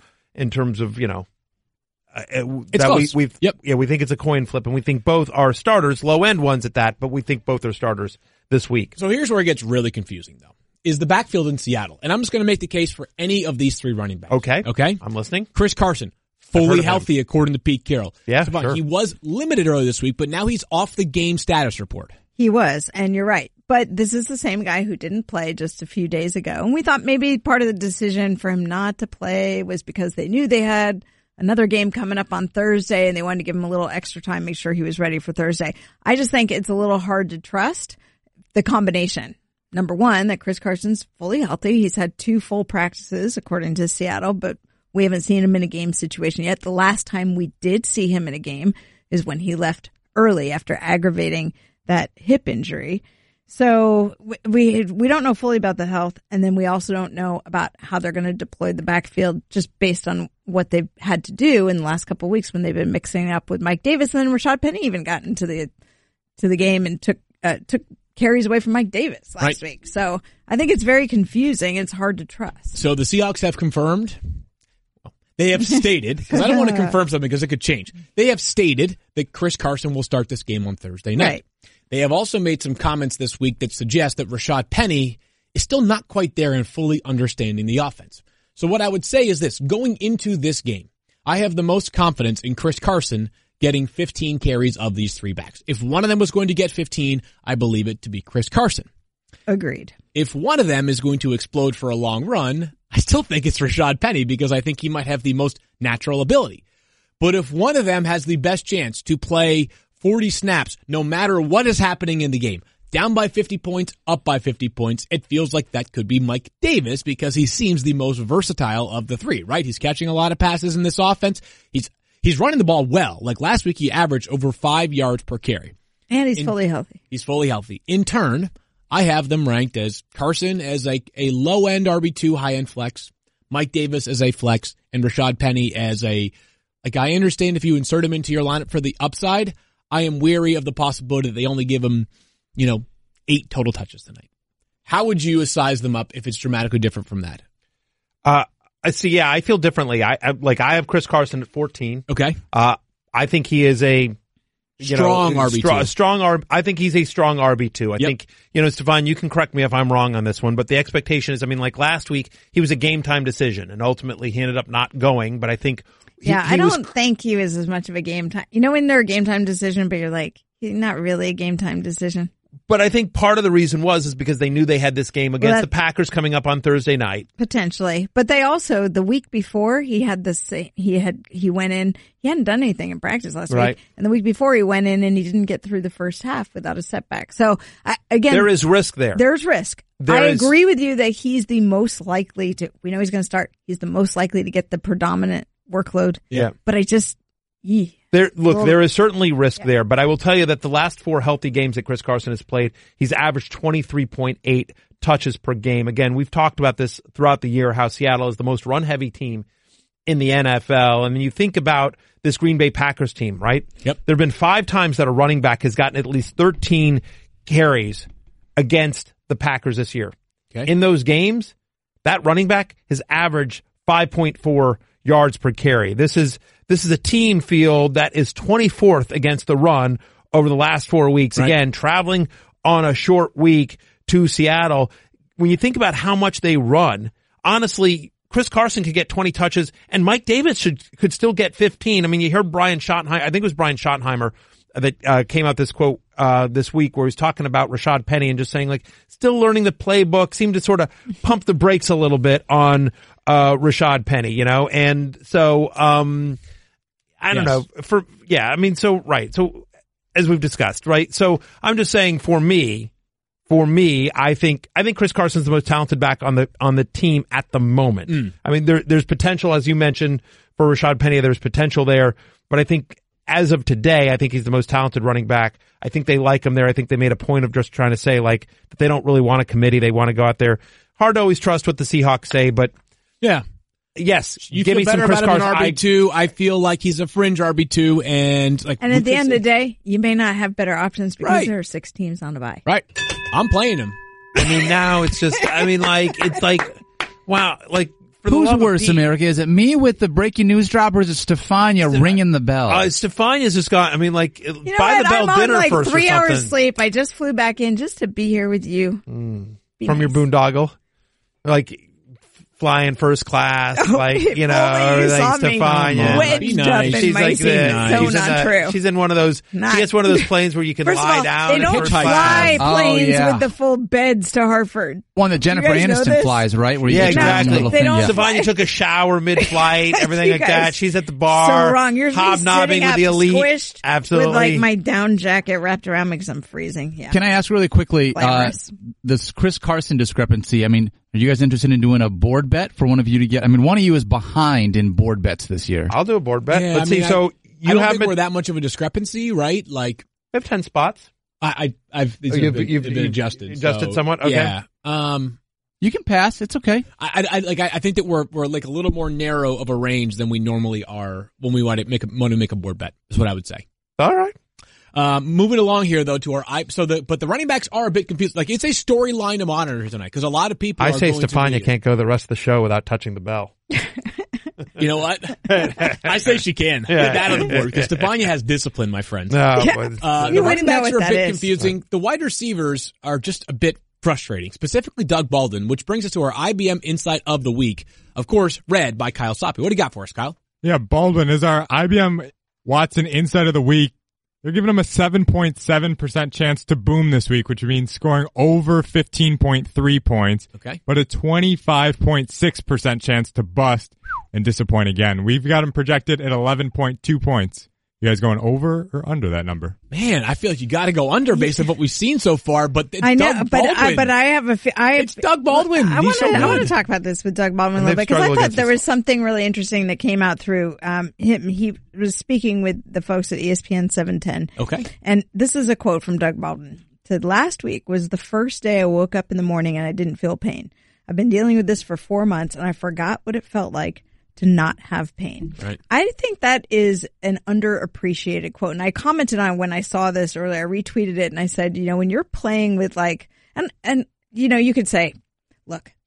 it's close. We think it's a coin flip, and we think both are starters, low end ones at that, but we think both are starters this week. So here's where it gets really confusing, though, is the backfield in Seattle. And I'm just going to make the case for any of these 3 running backs. Okay? I'm listening. Chris Carson, fully healthy according to Pete Carroll. Yeah, sure. He was limited earlier this week, but now he's off the game status report. He was, and you're right. But this is the same guy who didn't play just a few days ago. And we thought maybe part of the decision for him not to play was because they knew they had another game coming up on Thursday and they wanted to give him a little extra time, make sure he was ready for Thursday. I just think it's a little hard to trust the combination. Number one, that Chris Carson's fully healthy. He's had 2 full practices according to Seattle, but we haven't seen him in a game situation yet. The last time we did see him in a game is when he left early after aggravating that hip injury. So we don't know fully about the health, and then we also don't know about how they're going to deploy the backfield just based on what they've had to do in the last couple of weeks when they've been mixing up with Mike Davis. And then Rashad Penny even got into the game and took carries away from Mike Davis last week. So I think it's very confusing. It's hard to trust. So the Seahawks have confirmed. They have stated, because I don't want to confirm something because it could change. They have stated that Chris Carson will start this game on Thursday night. Right. They have also made some comments this week that suggest that Rashad Penny is still not quite there in fully understanding the offense. So what I would say is this, going into this game, I have the most confidence in Chris Carson getting 15 carries of these 3 backs. If one of them was going to get 15, I believe it to be Chris Carson. Agreed. If one of them is going to explode for a long run, I still think it's Rashad Penny because I think he might have the most natural ability. But if one of them has the best chance to play 40 snaps, no matter what is happening in the game, down by 50 points, up by 50 points, it feels like that could be Mike Davis because he seems the most versatile of the 3, right? He's catching a lot of passes in this offense. He's running the ball well. Like last week, he averaged over 5 yards per carry. And he's fully healthy. He's fully healthy. In turn, I have them ranked as Carson as like a low-end RB2, high-end flex, Mike Davis as a flex, and Rashad Penny as I understand if you insert him into your lineup for the upside, I am wary of the possibility that they only give him, 8 total touches tonight. How would you size them up if it's dramatically different from that? See, yeah, I feel differently. I have Chris Carson at 14. Okay. I think he is a strong RB2. I think he's a strong RB2. I think, Stefan, you can correct me if I'm wrong on this one, but the expectation is, like last week, he was a game time decision, and ultimately he ended up not going, but I think I don't think he was as much of a game time. When they're a game time decision, but you're like, he's not really a game time decision. But I think part of the reason is because they knew they had this game against the Packers coming up on Thursday night. Potentially. But they also, the week before, he went in, he hadn't done anything in practice last week. And the week before he went in and he didn't get through the first half without a setback. So again, there is risk there. There's risk. I agree with you that he's the most likely to, we know he's going to start, he's the most likely to get the predominant workload. Yeah. But I just, there is certainly risk there, but I will tell you that the last 4 healthy games that Chris Carson has played, he's averaged 23.8 touches per game. Again, we've talked about this throughout the year, how Seattle is the most run-heavy team in the NFL. And then you think about this Green Bay Packers team, right? Yep. There have been 5 times that a running back has gotten at least 13 carries against the Packers this year. Okay. In those games, that running back has averaged 5.4 yards per carry. This is a team field that is 24th against the run over the last 4 weeks. Right. Again, traveling on a short week to Seattle. When you think about how much they run, honestly, Chris Carson could get 20 touches and Mike Davis could still get 15. You heard Brian Schottenheimer, I think it was Brian Schottenheimer that came out this quote this week where he's talking about Rashad Penny and just saying still learning the playbook, seemed to sort of pump the brakes a little bit on Rashad Penny, and so I don't know. So as we've discussed, right? So I'm just saying for me, I think Chris Carson's the most talented back on the team at the moment. There's potential, as you mentioned, for Rashad Penny. There's potential there, but I think as of today, I think he's the most talented running back. I think they like him there. I think they made a point of just trying to say that they don't really want a committee. They want to go out there. Hard to always trust what the Seahawks say, but yeah. Yes, you give feel me better some Chris about Carson. him in RB2. I feel like he's a fringe RB2, and at the end of the day, you may not have better options because there are 6 teams on the bye. Right, I'm playing him. Now it's just, wow, who's worse, America? Is it me with the breaking news drop, or is it Stefania ringing the bell? Stefania's just got. Buy the bell I'm dinner on first. 3 hours sleep. I just flew back in just to be here with you. From your boondoggle, flying first class, Stefania. Wedged up in my seat. So not true. She's in one of those. She gets one of those planes where you can lie down. They don't fly planes with the full beds to Hartford. One that Jennifer Aniston flies, right? Where you exactly. Stefania took a shower mid-flight, everything like that. She's at the bar, so wrong. You're hobnobbing with the elite. Squished absolutely. with my down jacket wrapped around me because I'm freezing. Yeah. Can I ask really quickly, this Chris Carson discrepancy? Are you guys interested in doing a board bet for one of you to get? One of you is behind in board bets this year. I'll do a board bet. Yeah, Let's see. So I don't think we're that much of a discrepancy, right? We have 10 spots. You've been adjusted. Adjusted somewhat? Okay. Yeah. You can pass. It's okay. I think that we're a little more narrow of a range than we normally are when we want to make a board bet, is what I would say. All right. Moving along here though to but the running backs are a bit confused. It's a storyline to monitor tonight because a lot of people. I say Stefania can't go the rest of the show without touching the bell. You know what? I say she can. Get that on the board because Stefania has discipline, my friend. No, the running backs are a bit confusing. The wide receivers are just a bit frustrating, specifically Doug Baldwin, which brings us to our IBM Insight of the Week. Of course, read by Kyle Soppe. What do you got for us, Kyle? Yeah, Baldwin is our IBM Watson Insight of the Week. They're giving him a 7.7% chance to boom this week, which means scoring over 15.3 points. Okay. But a 25.6% chance to bust and disappoint again. We've got him projected at 11.2 points. You guys going over or under that number? Man, I feel like you got to go under based on what we've seen so far. But it's I know, Doug Baldwin. but I have it's Doug Baldwin. I want to talk about this with Doug Baldwin a little bit because I thought there was something really interesting that came out through him. He was speaking with the folks at ESPN 710. Okay, and this is a quote from Doug Baldwin. Said, "Last week was the first day I woke up in the morning and I didn't feel pain. I've been dealing with this for 4 months and I forgot what it felt like to not have pain." Right. I think that is an underappreciated quote. And I commented on when I saw this earlier, I retweeted it and I said, when you're playing with and you could say, look,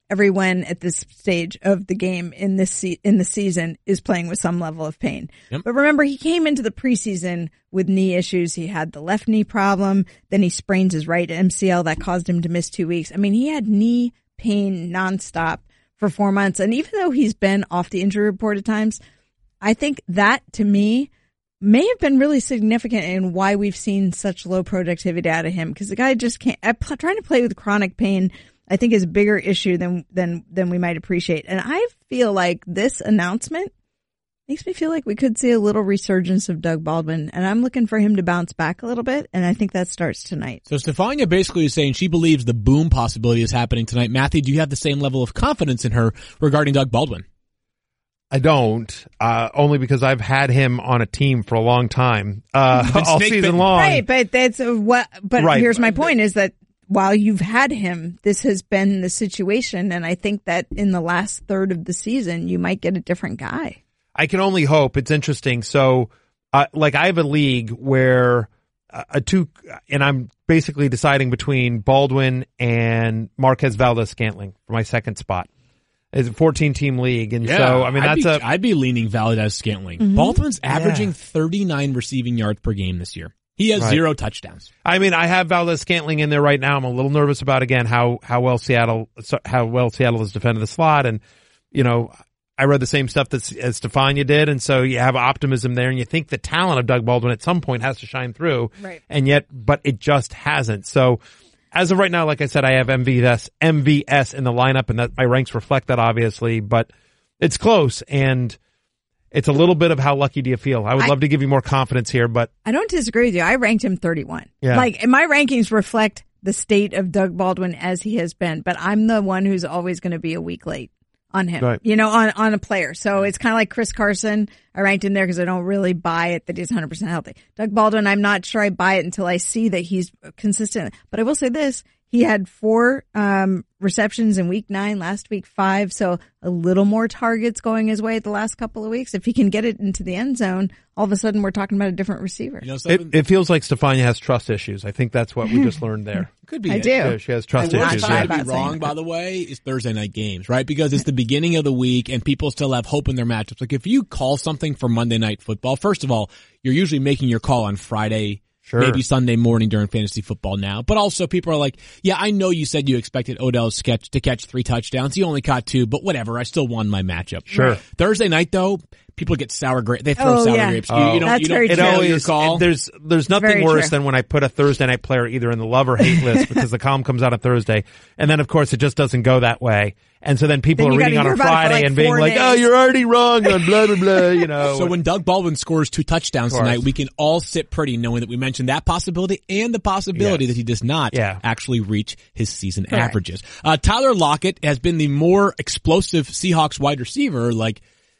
everyone at this stage of the game in the season is playing with some level of pain. Yep. But remember, he came into the preseason with knee issues. He had the left knee problem. Then he sprains his right MCL that caused him to miss 2 weeks. I mean, he had knee pain nonstop for 4 months. And even though he's been off the injury report at times, I think that to me may have been really significant in why we've seen such low productivity out of him. Because the guy just can't, trying to play with chronic pain, I think is a bigger issue than we might appreciate. And I feel like this announcement makes me feel like we could see a little resurgence of Doug Baldwin, and I'm looking for him to bounce back a little bit, and I think that starts tonight. So Stefania basically is saying she believes the boom possibility is happening tonight. Matthew, do you have the same level of confidence in her regarding Doug Baldwin? I don't, only because I've had him on a team for a long time, all season long. Right, but that's what, but right. Here's my point is that while you've had him, this has been the situation, and I think that in the last third of the season, you might get a different guy. I can only hope. It's interesting. So, I have a league where and I'm basically deciding between Baldwin and Marquez Valdes-Scantling for my second spot. It's a 14-team league, and so I mean I'd be leaning Valdes-Scantling. Mm-hmm. Baldwin's averaging 39 receiving yards per game this year. He has 0 touchdowns. I mean, I have Valdes-Scantling in there right now. I'm a little nervous about again how well Seattle has defended the slot, and I read the same stuff as Stefania did, and so you have optimism there, and you think the talent of Doug Baldwin at some point has to shine through, right? And yet, but it just hasn't. So, as of right now, like I said, I have MVS in the lineup, and that my ranks reflect that obviously, but it's close, and it's a little bit of how lucky do you feel. I would love to give you more confidence here, but I don't disagree with you. I ranked him 31. Yeah. Like my rankings reflect the state of Doug Baldwin as he has been, but I'm the one who's always going to be a week late on him, right. On a player. So it's kind of like Chris Carson. I ranked him there because I don't really buy it that he's 100% healthy. Doug Baldwin, I'm not sure I buy it until I see that he's consistent. But I will say this. He had 4 receptions in week 9, last week 5. So a little more targets going his way the last couple of weeks. If he can get it into the end zone, all of a sudden we're talking about a different receiver. It feels like Stefania has trust issues. I think that's what we just learned there. Could be. I do. She has trust issues. What might be wrong, by the way, is Thursday night games, right? Because it's the beginning of the week and people still have hope in their matchups. Like if you call something for Monday Night Football, first of all, you're usually making your call on Friday. Sure. Maybe Sunday morning during fantasy football now. But also people are like, yeah, I know you said you expected Odell to catch 3 touchdowns. He only caught 2, but whatever. I still won my matchup. Sure. Right. Thursday night though, people get sour grapes. They throw sour grapes. You don't kill your call. There's nothing worse than when I put a Thursday night player either in the love or hate list because the column comes out on Thursday. And then of course it just doesn't go that way. And so then people are reading on a Friday and being like, oh, you're already wrong on blah, blah, blah, So when Doug Baldwin scores 2 touchdowns tonight, we can all sit pretty knowing that we mentioned that possibility and the possibility that he does not actually reach his season averages. Tyler Lockett has been the more explosive Seahawks wide receiver. Like,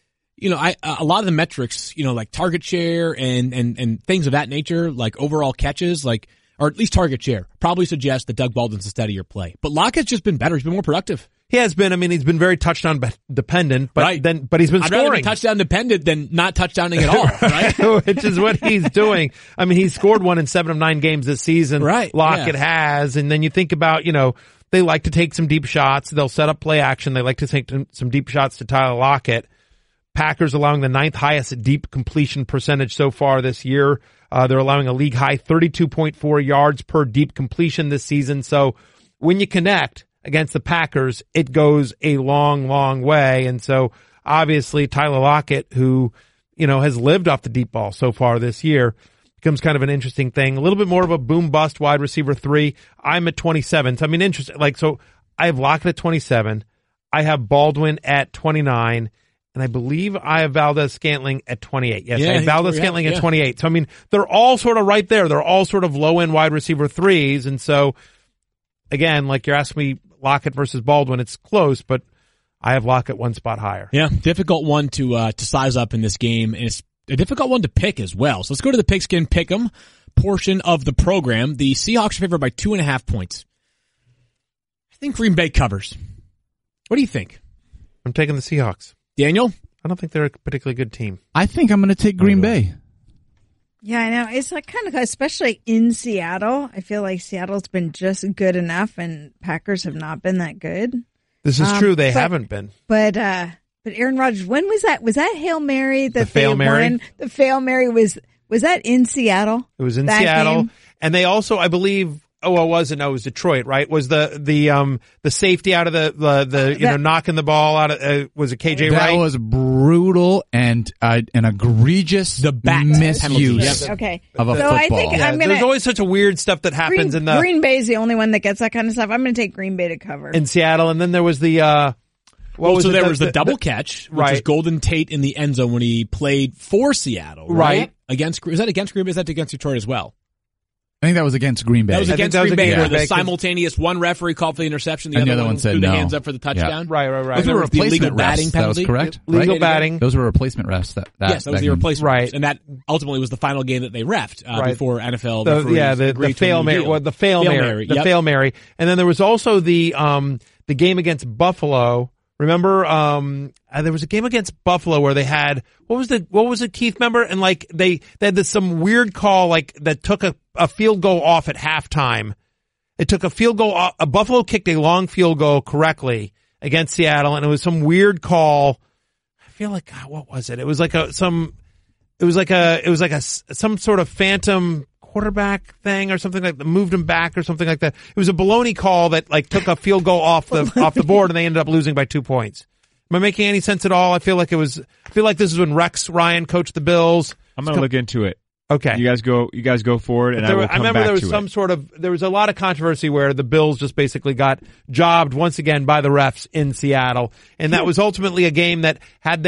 a lot of the metrics, like target share and things of that nature, like overall catches, or at least target share, probably suggest that Doug Baldwin's a steadier play. But Lockett's just been better. He's been more productive. He has been. I mean, he's been very touchdown dependent, but he's been I'd scoring. rather be touchdown dependent than not touchdowning at all, right? Which is what he's doing. I mean, he's scored 1 in 7 of 9 games this season. Right. Lockett has. And then you think about, they like to take some deep shots. They'll set up play action. They like to take some deep shots to Tyler Lockett. Packers allowing the 9th highest deep completion percentage so far this year. They're allowing a league high 32.4 yards per deep completion this season. So when you connect against the Packers, it goes a long, long way. And so obviously Tyler Lockett, who, has lived off the deep ball so far this year, becomes kind of an interesting thing. A little bit more of a boom bust wide receiver 3. I'm at 27. So I mean, interesting. So I have Lockett at 27. I have Baldwin at 29. And I believe I have Valdes-Scantling at 28. Yes, I have Valdes-Scantling at 28. So, I mean, they're all sort of right there. They're all sort of low-end wide receiver 3s. And so, again, like you're asking me, Lockett versus Baldwin, it's close, but I have Lockett 1 spot higher. Yeah, difficult one to size up in this game. And it's a difficult one to pick as well. So let's go to the Pigskin Pick'em portion of the program. The Seahawks are favored by 2.5 points. I think Green Bay covers. What do you think? I'm taking the Seahawks. Daniel? I don't think they're a particularly good team. I think I'm going to take Green Bay. Yeah, I know. It's like kind of, especially in Seattle. I feel like Seattle's been just good enough and Packers have not been that good. This is true. They haven't been. But Aaron Rodgers, when was that? Was that Hail Mary that Fail Mary? won? The Fail Mary was that in Seattle? It was in that Seattle. game? And they also, I believe, it was Detroit, right? Was the safety out of the knocking the ball out of, was it KJ Wright? That was brutal and an egregious misuse Okay. of a So football. I think I'm going There's to. always such a weird stuff that happens Green Bay is the only one that gets that kind of stuff. I'm going to take Green Bay to cover. in Seattle. And then there was the, there was the double catch, which right. is Golden Tate in the end zone when he played for Seattle, right? Right. Is that against Green Bay? Is that against Detroit as well? I think that was against Green Bay. That was against Green Bay, where the Bay, simultaneous one referee called for the interception, the And other one said threw no. the hands up for the touchdown. Right. Those were There was the illegal replacement batting refs. That was penalty. correct. Legal right? batting. Those were replacement refs. Yes, that was the replacement. Right. refs. And that ultimately was the final game that they refed before NFL The referees Fail Mary. The Fail Mary. The Fail Mary. And then there was also the game against Buffalo. Remember, there was a game against Buffalo where they had, what was it, Keith, remember? And like, they had some weird call, like, that took a field goal off at halftime. It took a field goal off, Buffalo kicked a long field goal correctly against Seattle, and it was some weird call. I feel like, God, what was it? It was like some sort of phantom quarterback thing or something like that, moved him back or something like that. It was a baloney call that like took a field goal off the board, and they ended up losing by 2 points. Am I making any sense at all? I feel like this is when Rex Ryan coached the Bills. I'm going to look into it. Okay. You guys go forward, and I will come remember back there was to it. there was a lot of controversy where the Bills just basically got jobbed once again by the refs in Seattle. And that was ultimately a game that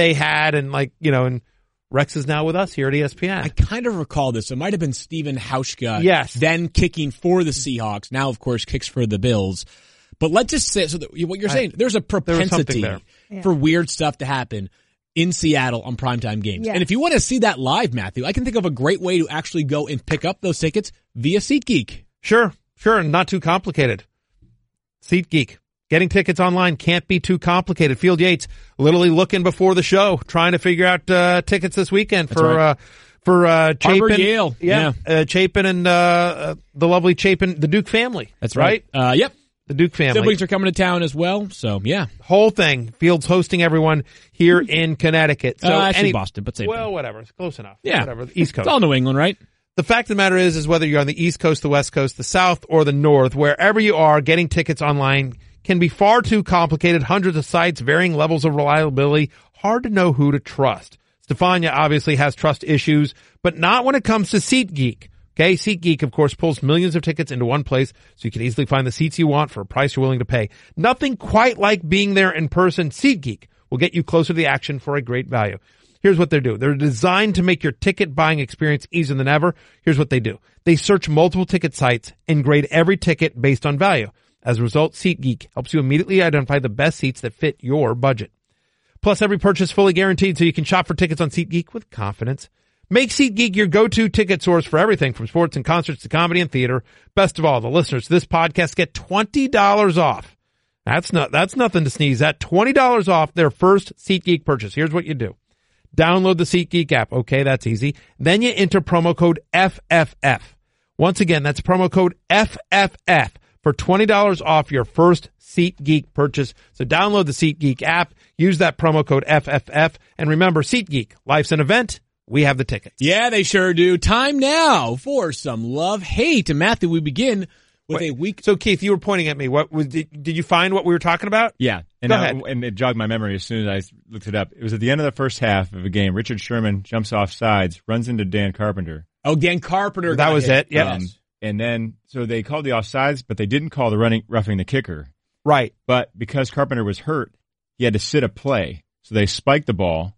and Rex is now with us here at ESPN. I kind of recall this. It might have been Steven Hauschka. Yes. Then kicking for the Seahawks. Now, of course, kicks for the Bills. But let's just say, what you're saying, there's a propensity for weird stuff to happen in Seattle on primetime games. Yeah. And if you want to see that live, Matthew, I can think of a great way to actually go and pick up those tickets via SeatGeek. Sure. Not too complicated. SeatGeek. Getting tickets online can't be too complicated. Field Yates literally looking before the show, trying to figure out tickets this weekend for Chapin. Yale. Chapin and the lovely Chapin, the Duke family. That's right. Yep. The Duke family. Siblings are coming to town as well, so yeah. Whole thing. Field's hosting everyone here in Connecticut. So actually Boston, but same well, thing. whatever. It's close enough. Yeah. Whatever. The East Coast. It's all New England, right? The fact of the matter is whether you're on the East Coast, the West Coast, the South, or the North, wherever you are, getting tickets online can be far too complicated. Hundreds of sites, varying levels of reliability, hard to know who to trust. Stefania obviously has trust issues, but not when it comes to SeatGeek. Okay, SeatGeek, of course, pulls millions of tickets into one place so you can easily find the seats you want for a price you're willing to pay. Nothing quite like being there in person. SeatGeek will get you closer to the action for a great value. Here's what they do. They're designed to make your ticket buying experience easier than ever. Here's what they do. They search multiple ticket sites and grade every ticket based on value. As a result, SeatGeek helps you immediately identify the best seats that fit your budget. Plus, every purchase fully guaranteed so you can shop for tickets on SeatGeek with confidence. Make SeatGeek your go-to ticket source for everything from sports and concerts to comedy and theater. Best of all, the listeners to this podcast get $20 off. That's nothing to sneeze at. $20 off their first SeatGeek purchase. Here's what you do. Download the SeatGeek app. Okay, that's easy. Then you enter promo code FFF. Once again, that's promo code FFF for $20 off your first SeatGeek purchase. So download the SeatGeek app, use that promo code FFF, and remember, SeatGeek, life's an event. We have the tickets. Yeah, they sure do. Time now for some love-hate. And Matthew, we begin with a week. So Keith, you were pointing at me. What was? Did you find what we were talking about? Yeah, and Go ahead. And it jogged my memory as soon as I looked it up. It was at the end of the first half of a game. Richard Sherman jumps off sides, runs into Dan Carpenter. Oh, Dan Carpenter. That was it. Yeah. And then so they called the offsides, but they didn't call the roughing the kicker. Right. But because Carpenter was hurt, he had to sit a play. So they spiked the ball,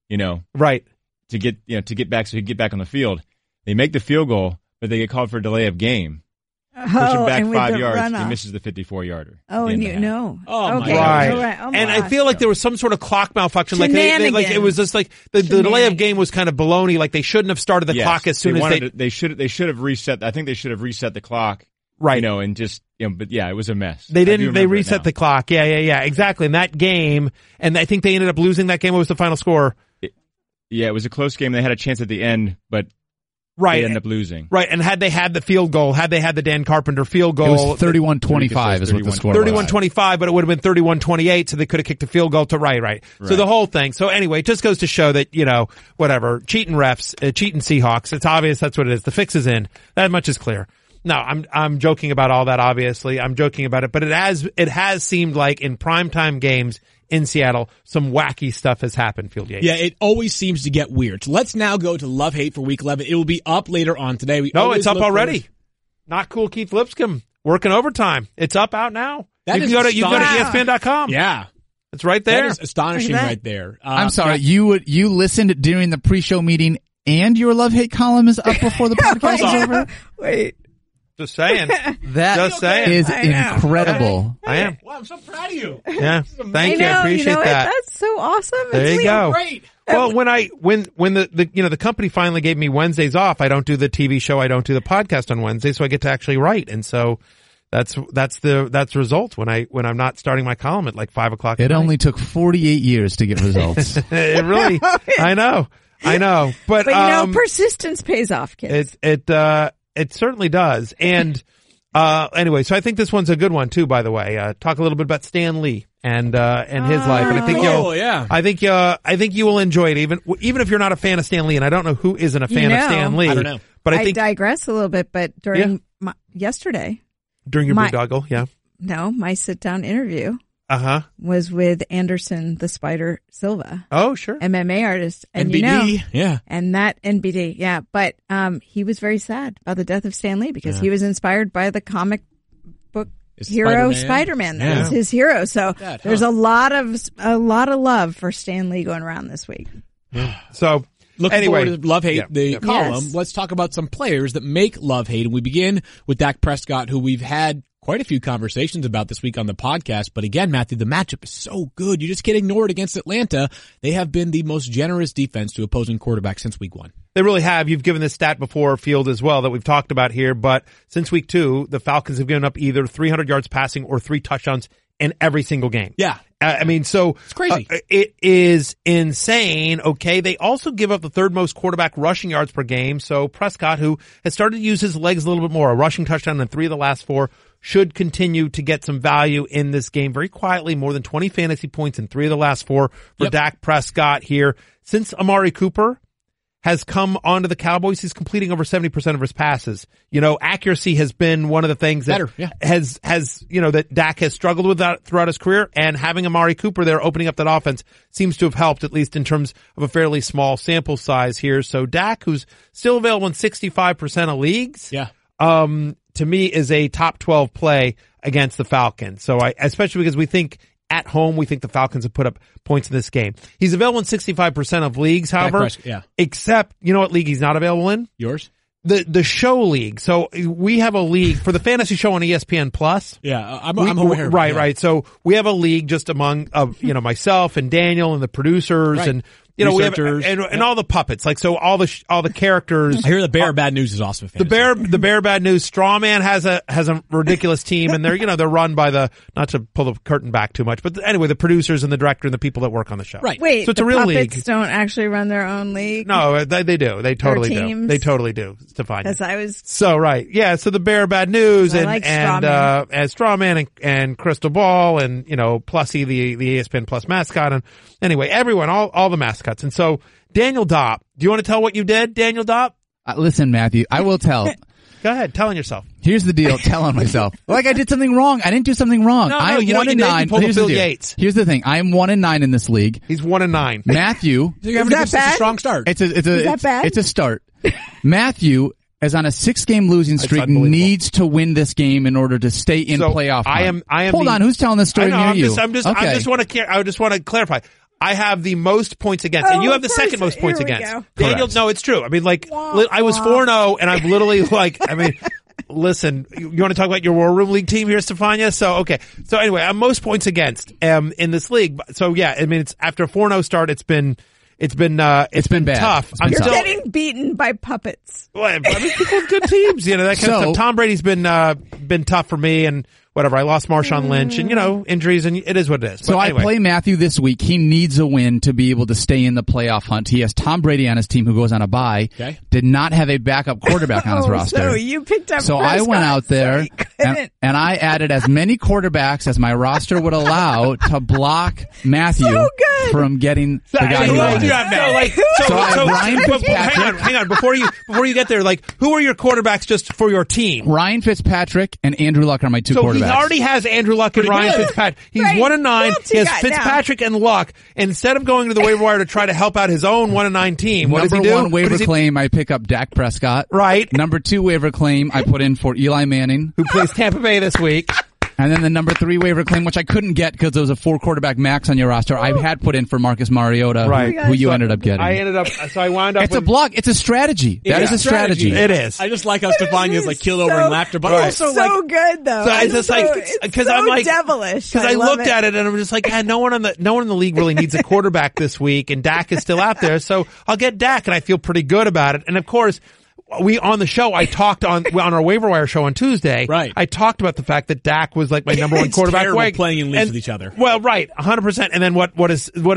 right, to get back so he could get back on the field. They make the field goal, but they get called for a delay of game. Push him back 5 yards. He misses the 54-yarder. Oh, and you know. Oh, okay. my God. Right. Oh, and I feel like there was some sort of clock malfunction. Like it was just like the delay of game was kind of baloney. Like they shouldn't have started the clock as soon as they should have reset. I think they should have reset the clock. Right. And just, but yeah, it was a mess. They didn't, they reset the clock. Yeah. Exactly. In that game. And I think they ended up losing that game. What was the final score? Yeah, it was a close game. They had a chance at the end, but Right. They end up losing. Right, and had they had the field goal, had they had the Dan Carpenter field goal. It was 31-25 is what the score was. 31-25, but it would have been 31-28, so they could have kicked the field goal to right. So the whole thing. So anyway, it just goes to show that, whatever, cheating refs, cheating Seahawks, it's obvious that's what it is. The fix is in. That much is clear. No, I'm joking about all that, obviously. I'm joking about it, but it has seemed like in primetime games in Seattle, some wacky stuff has happened, Field Yates. Yeah, it always seems to get weird. So let's now go to Love Hate for Week 11. It will be up later on today. It's up already. Not cool, Keith Lipscomb working overtime. It's up out now. You can go to ESPN.com. Yeah. It's right there. That is astonishing right there. I'm sorry, you listened during the pre-show meeting and your Love Hate column is up before the podcast is over? Wait. Just saying. That is incredible. I am. Wow, I'm so proud of you. Yeah. Thank you. I appreciate that. That's so awesome. There you go. Great. Well, when the company finally gave me Wednesdays off, I don't do the TV show, I don't do the podcast on Wednesday, so I get to actually write. And so that's the result when I'm not starting my column at like 5 o'clock. It only took 48 years to get results. It really, I know. But persistence pays off, kids. It certainly does. And, anyway, so I think this one's a good one too, by the way. Talk a little bit about Stan Lee and his life. And I think you will enjoy it even if you're not a fan of Stan Lee. And I don't know who isn't a fan of Stan Lee. I don't know. But I digress a little bit, but during yesterday. During your boondoggle, yeah. No, my sit down interview. Was with Anderson the Spider Silva. Oh, sure. MMA artist. And NBD, and that NBD, yeah. But he was very sad about the death of Stan Lee because he was inspired by the comic book hero Spider-Man. That was his hero. So there's a lot of love for Stan Lee going around this week. So looking forward to Love Hate, the column. Yes. Let's talk about some players that make Love Hate. And we begin with Dak Prescott, who we've had quite a few conversations about this week on the podcast. But again, Matthew, the matchup is so good. You just can't ignore it against Atlanta. They have been the most generous defense to opposing quarterbacks since week 1. They really have. You've given this stat before, Field, as well, that we've talked about here. But since week 2, the Falcons have given up either 300 yards passing or 3 touchdowns in every single game. Yeah. So it's crazy. It is insane. Okay. They also give up the 3rd most quarterback rushing yards per game. So Prescott, who has started to use his legs a little bit more, a rushing touchdown in 3 of the last 4, should continue to get some value in this game very quietly. More than 20 fantasy points in 3 of the last 4 for Dak Prescott here. Since Amari Cooper has come onto the Cowboys, he's completing over 70% of his passes. Accuracy has been one of the things that has that Dak has struggled with that throughout his career, and having Amari Cooper there opening up that offense seems to have helped, at least in terms of a fairly small sample size here. So Dak, who's still available in 65% of leagues. Yeah. To me is a top 12 play against the Falcons. So especially because we think at home, we think the Falcons have put up points in this game. He's available in 65% of leagues, however, except, you know what league he's not available in? Yours? The show league. So we have a league for the fantasy show on ESPN Plus. Yeah, I'm aware. Right. So we have a league just among, myself and Daniel and the producers and, we have, and all the puppets, like, so all the characters. I hear the Bear Bad News is awesome. The Bear Bad News. Strawman has a ridiculous team, and they're run by not to pull the curtain back too much, but anyway, the producers and the director and the people that work on the show. Right. Wait, so it's a real league. Puppets don't actually run their own league? No, they do. They totally do. They totally do, Stefania. Because I was. So, right. Yeah. So the Bear Bad News and Strawman and Crystal Ball and, Plussy, the ESPN Plus mascot. And anyway, everyone, all the mascots. And so, Daniel Dopp, do you want to tell what you did, Daniel Dopp? Listen, Matthew, I will tell. Go ahead, telling yourself. Here's the deal, telling myself. Like I did something wrong. I didn't do something wrong. No, I am 1-9. Here's the thing. I am 1-9 in this league. He's 1-9. Matthew. Is that bad? It's a strong start. Is that bad? It's a start. Matthew is on a 6-game losing streak, needs to win this game in order to stay in playoff. I am. Hold on, who's telling this story near you? I just want to clarify. I have the most points against, and you have the second most points against. Daniel, no, it's true. I mean, I was 4-0, and I'm literally listen, you want to talk about your War Room League team here, Stefania? So, okay. So anyway, I'm most points against, in this league. So yeah, I mean, it's after a 4-0 start, it's been bad. Tough. You're getting beaten by puppets. Well, I mean, people with good teams, that kind of stuff. Tom Brady's been tough for me, and whatever. I lost Marshawn Lynch and, injuries, and it is what it is. So anyway. I play Matthew this week. He needs a win to be able to stay in the playoff hunt. He has Tom Brady on his team who goes on a bye. Okay. Did not have a backup quarterback on his roster. So you picked up So Prescott, I went out there and I added as many quarterbacks as my roster would allow to block Matthew from getting the guy who he else do wanted. you have now? Ryan Fitzpatrick. Hang on. Before you get there, who are your quarterbacks just for your team? Ryan Fitzpatrick and Andrew Luck are my two quarterbacks. So he already has Andrew Luck and Ryan Fitzpatrick. He's 1-9. He has Fitzpatrick and Luck. And instead of going to the waiver wire to try to help out his own 1-9 team, what does he do? Number 1 waiver claim, I pick up Dak Prescott. Right. Number 2 waiver claim, I put in for Eli Manning, who plays Tampa Bay this week. And then the number 3 waiver claim, which I couldn't get because there was a 4 quarterback max on your roster, I had put in for Marcus Mariota, who you ended up getting. I wound up It's a block. It's a strategy. That is a strategy. It is. I just like how Stefania's killed over in laughter, but also so good though. So it's just because I'm like devilish. Because I looked at it and I'm just like, no one in the league really needs a quarterback this week, and Dak is still out there, so I'll get Dak, and I feel pretty good about it. And of course, on the show, I talked on our waiver wire show on Tuesday. Right. I talked about the fact that Dak was like my number 1 quarterback. Playing in leagues with each other. Well, right, 100%. And then what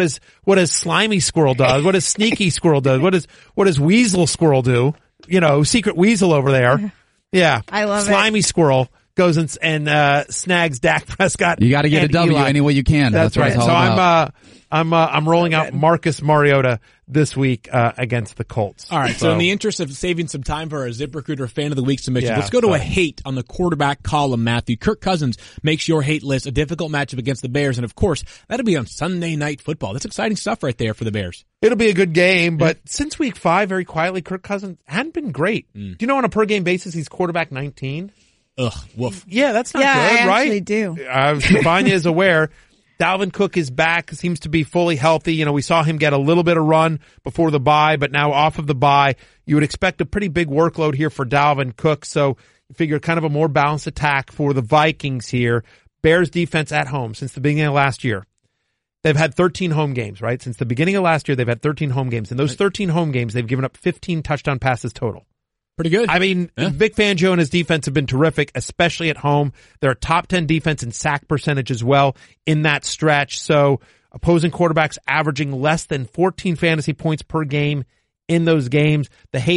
does slimy squirrel does? What does sneaky squirrel does? What does weasel squirrel do? Secret weasel over there. Yeah, I love slimy squirrel goes and snags Dak Prescott. You got to get a W any way you can. That's right. What it's all about. I'm rolling out Marcus Mariota this week against the Colts. All right. So in the interest of saving some time for our ZipRecruiter Fan of the Week submission, let's go to a hate on the quarterback column, Matthew. Kirk Cousins makes your hate list a difficult matchup against the Bears, and of course that'll be on Sunday Night Football. That's exciting stuff right there for the Bears. It'll be a good game, but since week 5, very quietly, Kirk Cousins hadn't been great. Do you know on a per game basis he's quarterback 19? Ugh, woof. Yeah, that's not good, I right? actually do. Stefania is aware. Dalvin Cook is back, seems to be fully healthy. We saw him get a little bit of run before the bye, but now off of the bye, you would expect a pretty big workload here for Dalvin Cook. So you figure kind of a more balanced attack for the Vikings here. Bears defense at home since the beginning of last year. They've had 13 home games, right? Since the beginning of last year, they've had 13 home games. In those 13 home games, they've given up 15 touchdown passes total. Pretty good. I mean, Vic Fangio and his defense have been terrific, especially at home. They're a top 10 defense in sack percentage as well in that stretch. So opposing quarterbacks averaging less than 14 fantasy points per game in those games.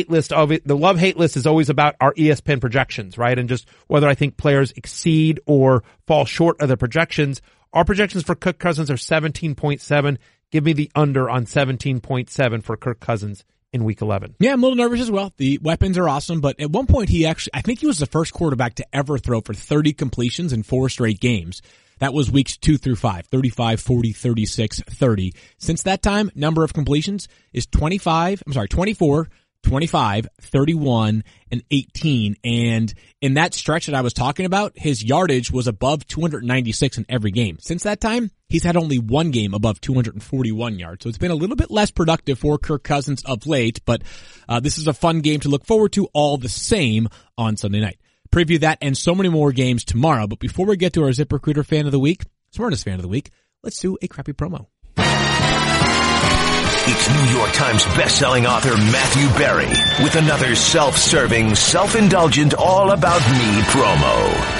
The love-hate list is always about our ESPN projections, right? And just whether I think players exceed or fall short of their projections. Our projections for Kirk Cousins are 17.7. Give me the under on 17.7 for Kirk Cousins in week 11. Yeah, I'm a little nervous as well. The weapons are awesome, but at one point I think he was the first quarterback to ever throw for 30 completions in 4 straight games. That was weeks 2 through 5, 35, 40, 36, 30. Since that time, number of completions is 24, 25, 31, and 18. And in that stretch that I was talking about, his yardage was above 296 in every game. Since that time, he's had only 1 game above 241 yards. So it's been a little bit less productive for Kirk Cousins of late, but this is a fun game to look forward to all the same on Sunday night. Preview that and so many more games tomorrow. But before we get to our ZipRecruiter Fan of the Week, Smartest Fan of the Week, let's do a crappy promo. It's New York Times bestselling author Matthew Berry with another self-serving, self-indulgent, all-about-me promo.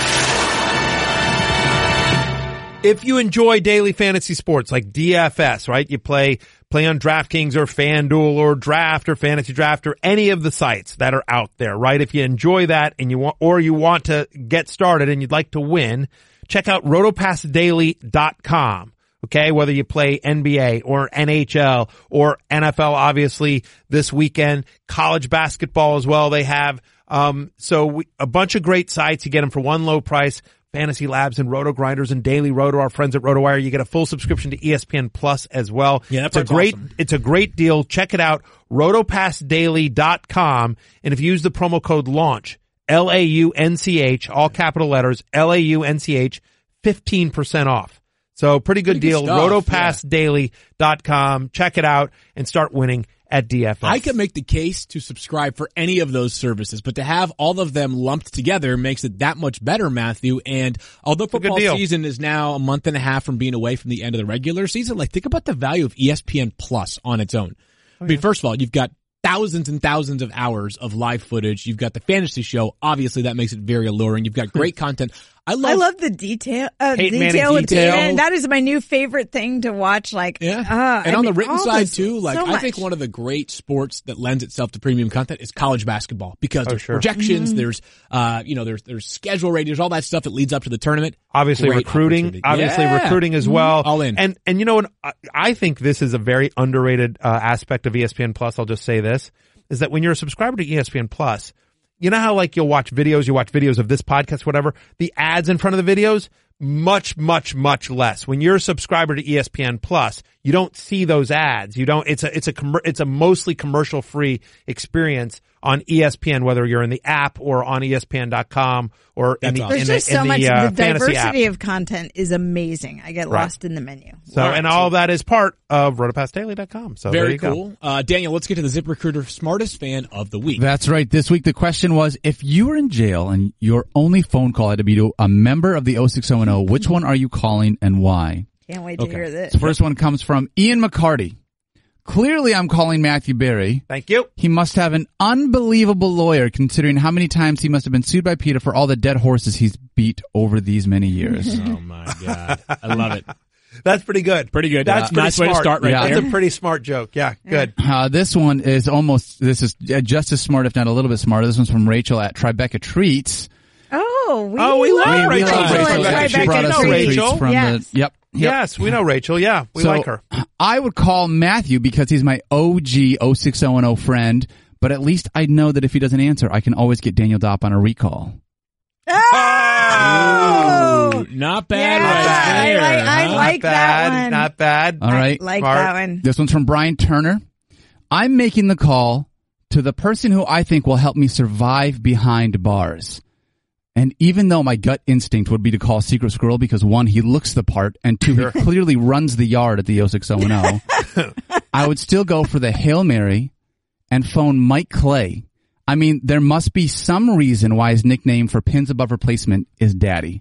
If you enjoy daily fantasy sports like DFS, right? You play on DraftKings or FanDuel or Draft or Fantasy Draft or any of the sites that are out there, right? If you enjoy that and you want to get started and you'd like to win, check out RotoPassDaily.com. Okay, whether you play NBA or NHL or NFL, obviously this weekend, college basketball as well. They have a bunch of great sites. You get them for one low price. Fantasy Labs and Roto Grinders and Daily Roto, our friends at RotoWire. You get a full subscription to ESPN Plus as well. Yeah, it's a great deal. Check it out, RotoPassDaily.com. And if you use the promo code LAUNCH, LAUNCH, all capital letters, LAUNCH, 15% off. So pretty good deal. RotoPassDaily.com. Check it out and start winning at DFS. I could make the case to subscribe for any of those services, but to have all of them lumped together makes it that much better, Matthew. And although football season is now a month and a half from being away from the end of the regular season, think about the value of ESPN Plus on its own. I mean, first of all, you've got thousands and thousands of hours of live footage. You've got the fantasy show. Obviously, that makes it very alluring. You've got great content. I love the detail with detail. Ian. That is my new favorite thing to watch. Like, on the written side too, like I think one of the great sports that lends itself to premium content is college basketball because there's projections, there's there's schedule ratings, all that stuff that leads up to the tournament. Obviously recruiting as well. All in. And you know what? I think this is a very underrated aspect of ESPN Plus. I'll just say this, is that when you're a subscriber to ESPN Plus, you know how like you watch videos of this podcast, whatever, the ads in front of the videos, much, much, much less. When you're a subscriber to ESPN Plus, you don't see those ads. It's a mostly commercial free experience on ESPN, whether you're in the app or on ESPN.com or in the There's just so much. The diversity app. of content is amazing. I get lost in the menu. So, and all of that is part of RotoPassDaily.com. So very there you cool. Go. Daniel, let's get to the ZipRecruiter Smartest Fan of the Week. That's right. This week the question was, if you were in jail and your only phone call had to be to a member of the 06010, which one are you calling and why? Can't wait to hear this. The first one comes from Ian McCarty. Clearly, I'm calling Matthew Berry. Thank you. He must have an unbelievable lawyer, considering how many times he must have been sued by PETA for all the dead horses he's beat over these many years. Oh, my God. I love it. That's pretty good. Pretty good. That's pretty nice smart. way to start there. That's a pretty smart joke. Yeah, good. This one is just as smart, if not a little bit smarter. This one's from Rachel at Tribeca Treats. We love Rachel. She brought us Rachel from the Yes, we know Rachel. Yeah, we like her. I would call Matthew because he's my OG 06010 friend, but at least I know that if he doesn't answer, I can always get Daniel Dopp on a recall. Oh! Not bad there. I like that one. Not bad. All right. I like that one. This one's from Brian Turner. I'm making the call to the person who I think will help me survive behind bars. And even though my gut instinct would be to call Secret Squirrel because, one, he looks the part, and two, he clearly runs the yard at the 06010, I would still go for the Hail Mary and phone Mike Clay. I mean, there must be some reason why his nickname for pins above replacement is Daddy.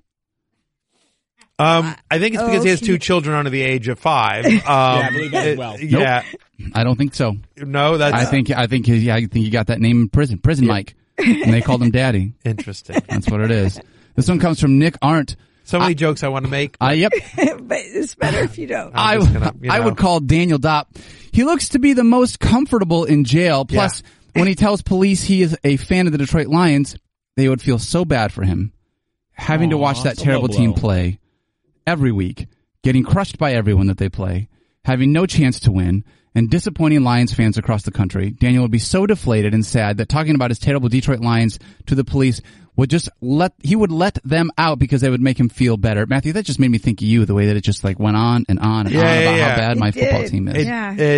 I think it's because he has two children under the age of 5. I believe that as well. Yeah. Nope. I don't think so. No, that's... I think he got that name in prison. Prison Mike. And they called him Daddy. Interesting. That's what it is. This one comes from Nick Arndt. So many jokes I want to make. Yep. But it's better if you don't. I would call Daniel Dopp. He looks to be the most comfortable in jail. Plus, when he tells police he is a fan of the Detroit Lions, they would feel so bad for him. Having to watch that terrible team play every week, getting crushed by everyone that they play, having no chance to win, and disappointing Lions fans across the country. Daniel would be so deflated and sad that talking about his terrible Detroit Lions to the police would just let them out because they would make him feel better. Matthew, that just made me think of you, the way that it just like went on and on and on about how bad my football team is.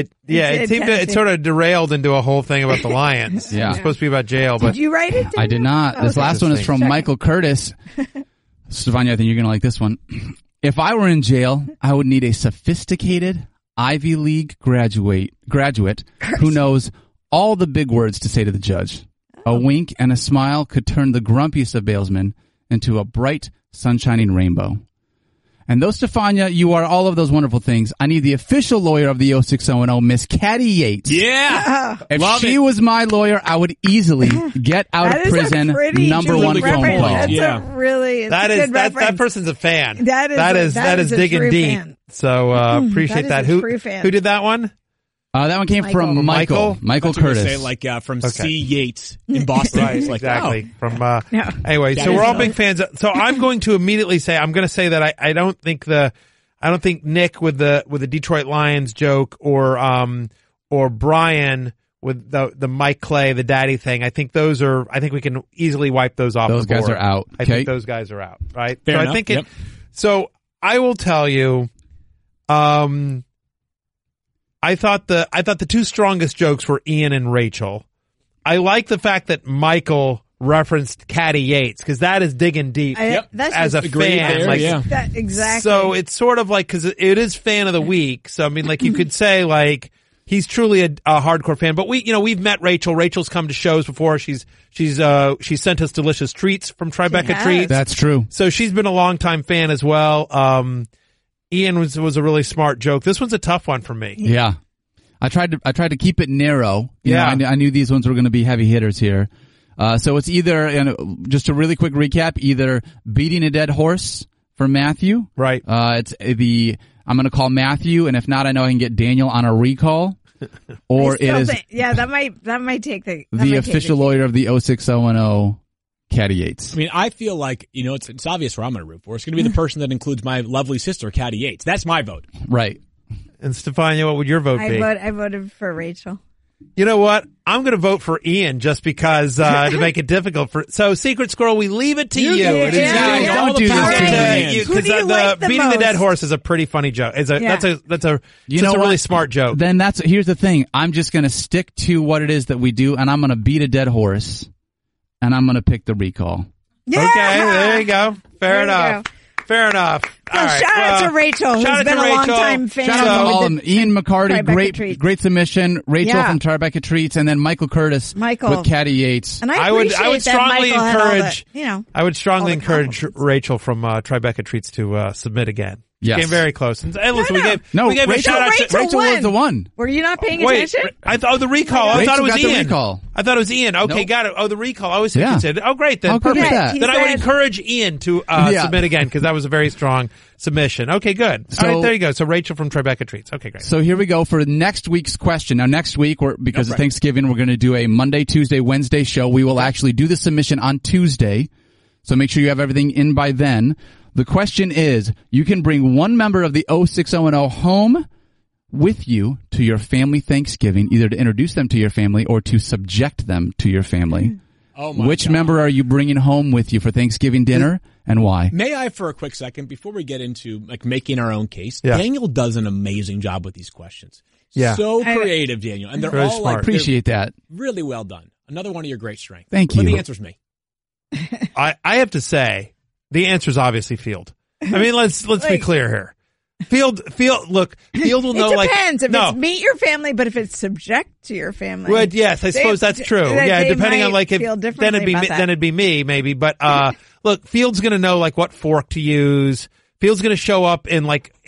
It sort of derailed into a whole thing about the Lions. It was supposed to be about jail. But did you write it? I did not. This last one is from Michael Curtis. Stefania, I think you're going to like this one. If I were in jail, I would need a sophisticated Ivy League graduate who knows all the big words to say to the judge. A wink and a smile could turn the grumpiest of bailsmen into a bright, sunshining rainbow. And though, Stefania, you are all of those wonderful things, I need the official lawyer of the 06010, Miss Caddy Yates. Yeah! If she was my lawyer, I would easily get out of prison number one phone call. That's a good reference. That person's a fan. That is digging deep. Fan. So appreciate that. Who did that one? That one came from Michael Curtis. Say like from C. Yates in Boston. Right, exactly. Anyway, so we're all big fans. So I'm going to immediately say that I don't think Nick with the Detroit Lions joke or Brian with the Mike Clay, the Daddy thing. I think we can easily wipe those off. Those the board. guys are out. I think those guys are out. Right. Fair so enough. I think So I will tell you. I thought the two strongest jokes were Ian and Rachel. I like the fact that Michael referenced Caddy Yates because that is digging deep as a fan. Exactly. So it's sort of like, because it is fan of the week. So I mean, like you could say like he's truly a hardcore fan. But we've met Rachel. Rachel's come to shows before. She's sent us delicious treats from Tribeca Treats. That's true. So she's been a longtime fan as well. Ian was a really smart joke. This one's a tough one for me. Yeah. I tried to keep it narrow. I knew these ones were going to be heavy hitters here. So it's either, and just a really quick recap, either beating a dead horse for Matthew. Right. I'm going to call Matthew, and if not, I know I can get Daniel on a recall. Or it is that might take the official lawyer of the 06010, Caddy Yates. I mean, I feel like, it's obvious where I'm going to root for. It's going to be the person that includes my lovely sister, Caddy Yates. That's my vote. Right. And Stefania, what would your vote be? I voted for Rachel. You know what? I'm going to vote for Ian just because to make it difficult for. So, Secret Squirrel, we leave it to you. Don't do this. Who do you like the beating most? the dead horse is a pretty funny joke. That's a really smart joke. Then here's the thing. I'm just going to stick to what it is that we do, and I'm going to beat a dead horse, and I'm going to pick the recall. Yeah! Okay, there you go. Fair enough. Fair enough. So shout out to Rachel, who's been a long-time fan. Shout out to all of them. Ian McCarty, great submission. Rachel from Tribeca Treats, and then Michael Curtis with Caddy Yates. And I would strongly encourage Rachel from Tribeca Treats to submit again. Yes. Came very close. And listen, we gave Rachel, a shout out to Rachel was the one. Were you not paying attention? I thought the recall. I thought it was Ian. Recall. I thought it was Ian. Okay, got it. Oh, the recall. I was considered. Oh, great. Then perfect. Then I would encourage Ian to submit again because that was a very strong submission. Okay, good. All right, there you go. So Rachel from Tribeca Treats. Okay, great. So here we go for next week's question. Now next week, because of Thanksgiving, we're going to do a Monday, Tuesday, Wednesday show. We will actually do the submission on Tuesday. So make sure you have everything in by then. The question is, you can bring one member of the 06010 home with you to your family Thanksgiving, either to introduce them to your family or to subject them to your family. Which member are you bringing home with you for Thanksgiving dinner and why? May I, for a quick second, before we get into making our own case, Daniel does an amazing job with these questions. Yeah. So creative, Daniel. And they're very all smart. Appreciate that. Really well done. Another one of your great strengths. Thank you. But the answer's me. I have to say, the answer is obviously Field. I mean, let's be clear here. Field will know. It depends if it's meet your family, but if it's subject to your family. Well, yes, I suppose that's true. Yeah, depending on then it'd be me maybe. But look, Field's going to know what fork to use. Field's going to show up in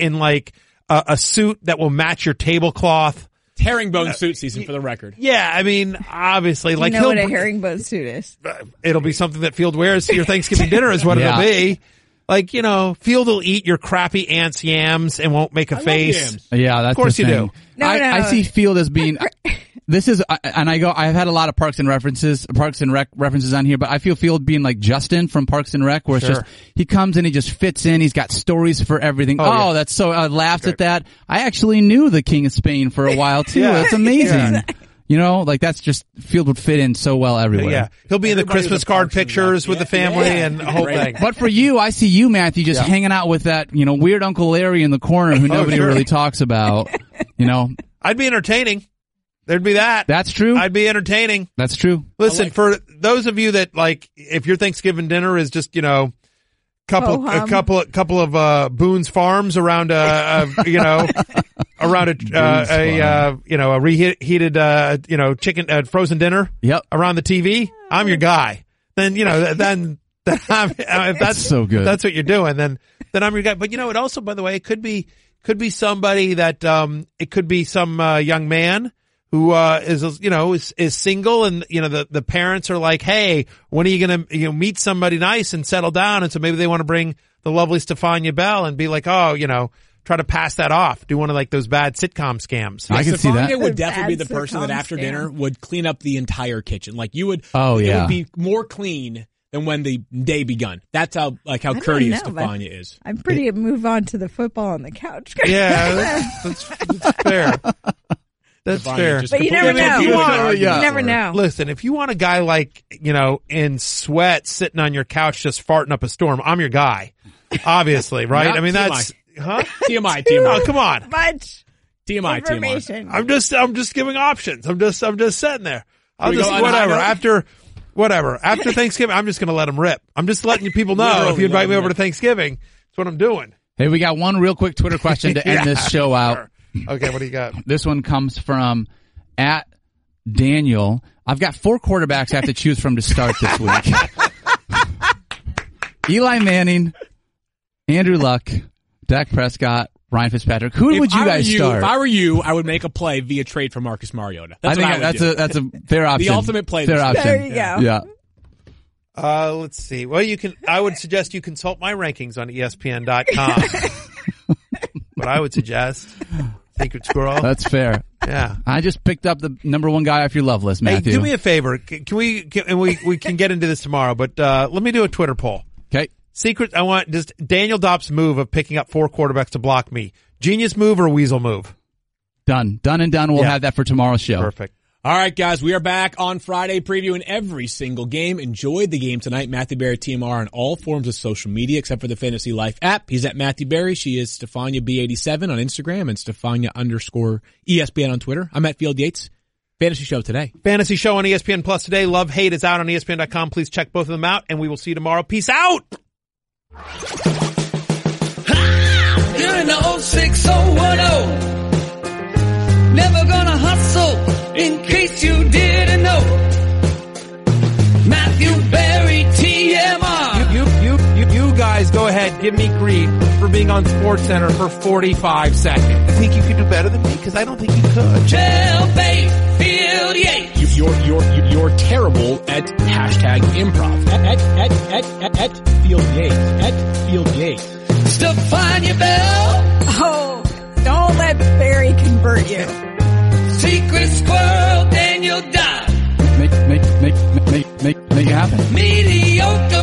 a suit that will match your tablecloth. Herringbone suit season, for the record. Yeah, I mean, obviously, you know what a herringbone suit is. It'll be something that Field wears to your Thanksgiving dinner is what it'll be. Field will eat your crappy aunt's yams and won't make a face. Yeah, that's of course the you thing. do. I see Field as being. This is, and I've had a lot of Parks and Rec references on here, but I feel Field being like Justin from Parks and Rec, where it's just, he comes in, he just fits in, he's got stories for everything. That's so, I laughed at that. I actually knew the King of Spain for a while too. That's amazing. Yeah. That's just, Field would fit in so well everywhere. Yeah. He'll be in the Christmas card pictures with the family and the whole thing. But for you, I see you, Matthew, just hanging out with that, weird Uncle Larry in the corner who nobody really talks about, I'd be entertaining. There'd be that. That's true. I'd be entertaining. That's true. Listen, for those of you that if your Thanksgiving dinner is just, a couple of Boone's Farms around a reheated chicken frozen dinner. Yep. Around the TV, I'm your guy. Then if that's so good. That's what you're doing. Then I'm your guy. But it also, by the way, it could be somebody that it could be some young man who is single, and the parents are like, hey, when are you gonna meet somebody nice and settle down? And so maybe they want to bring the lovely Stefania Bell and be like, try to pass that off, do one of those bad sitcom scams. I can see that. Stefania would definitely be the person that after dinner would clean up the entire kitchen. You would. Oh yeah. It would be more clean than when the day begun. That's how courteous Stefania is. I'm pretty move on to the football on the couch. Yeah, that's fair. That's fair. But you never know. You never know. Listen, if you want a guy in sweats sitting on your couch just farting up a storm, I'm your guy. Obviously, right? Yeah, I mean, that's... Huh? TMI. Oh, come on. Much TMI. I'm just giving options. I'm just sitting there. After Thanksgiving, I'm just going to let them rip. I'm just letting you people know if you invite me over to Thanksgiving, that's what I'm doing. Hey, we got one real quick Twitter question to end this show out. Okay, what do you got? This one comes from @Daniel. I've got 4 quarterbacks I have to choose from to start this week. Eli Manning, Andrew Luck, Dak Prescott, Ryan Fitzpatrick. Who would you guys start? If I were you, I would make a play via trade for Marcus Mariota. That's a fair option. The ultimate play. There you go. Yeah. Let's see. Well, I would suggest you consult my rankings on ESPN.com. What I would suggest. Secret Squirrel. That's fair. Yeah. I just picked up the number one guy off your love list, Matthew. Hey, do me a favor. We can get into this tomorrow, but let me do a Twitter poll. Okay. Secret, I want just Daniel Dopp's move of picking up 4 quarterbacks to block me. Genius move or weasel move? Done. Done and done. We'll have that for tomorrow's show. Perfect. All right, guys, we are back on Friday previewing every single game. Enjoy the game tonight. Matthew Berry, TMR, on all forms of social media except for the Fantasy Life app. He's at Matthew Berry. She is Stefania B87 on Instagram and Stefania_ESPN on Twitter. I'm at Field Yates. Fantasy Show today. Fantasy Show on ESPN Plus today. Love, Hate is out on ESPN.com. Please check both of them out, and we will see you tomorrow. Peace out! You're in the 06010. Never gonna hustle, in case you didn't know. Matthew Berry, TMR. You guys go ahead, give me grief for being on SportsCenter for 45 seconds. I think you could do better than me because I don't think you could. Jailbait, Field Yates. You're terrible at hashtag improv. At Field Yates. At Field Yates. Stefania Bell. Oh, don't let Barry convert you. Secret Squirrel, Daniel Dopp. Make it happen. Mediocre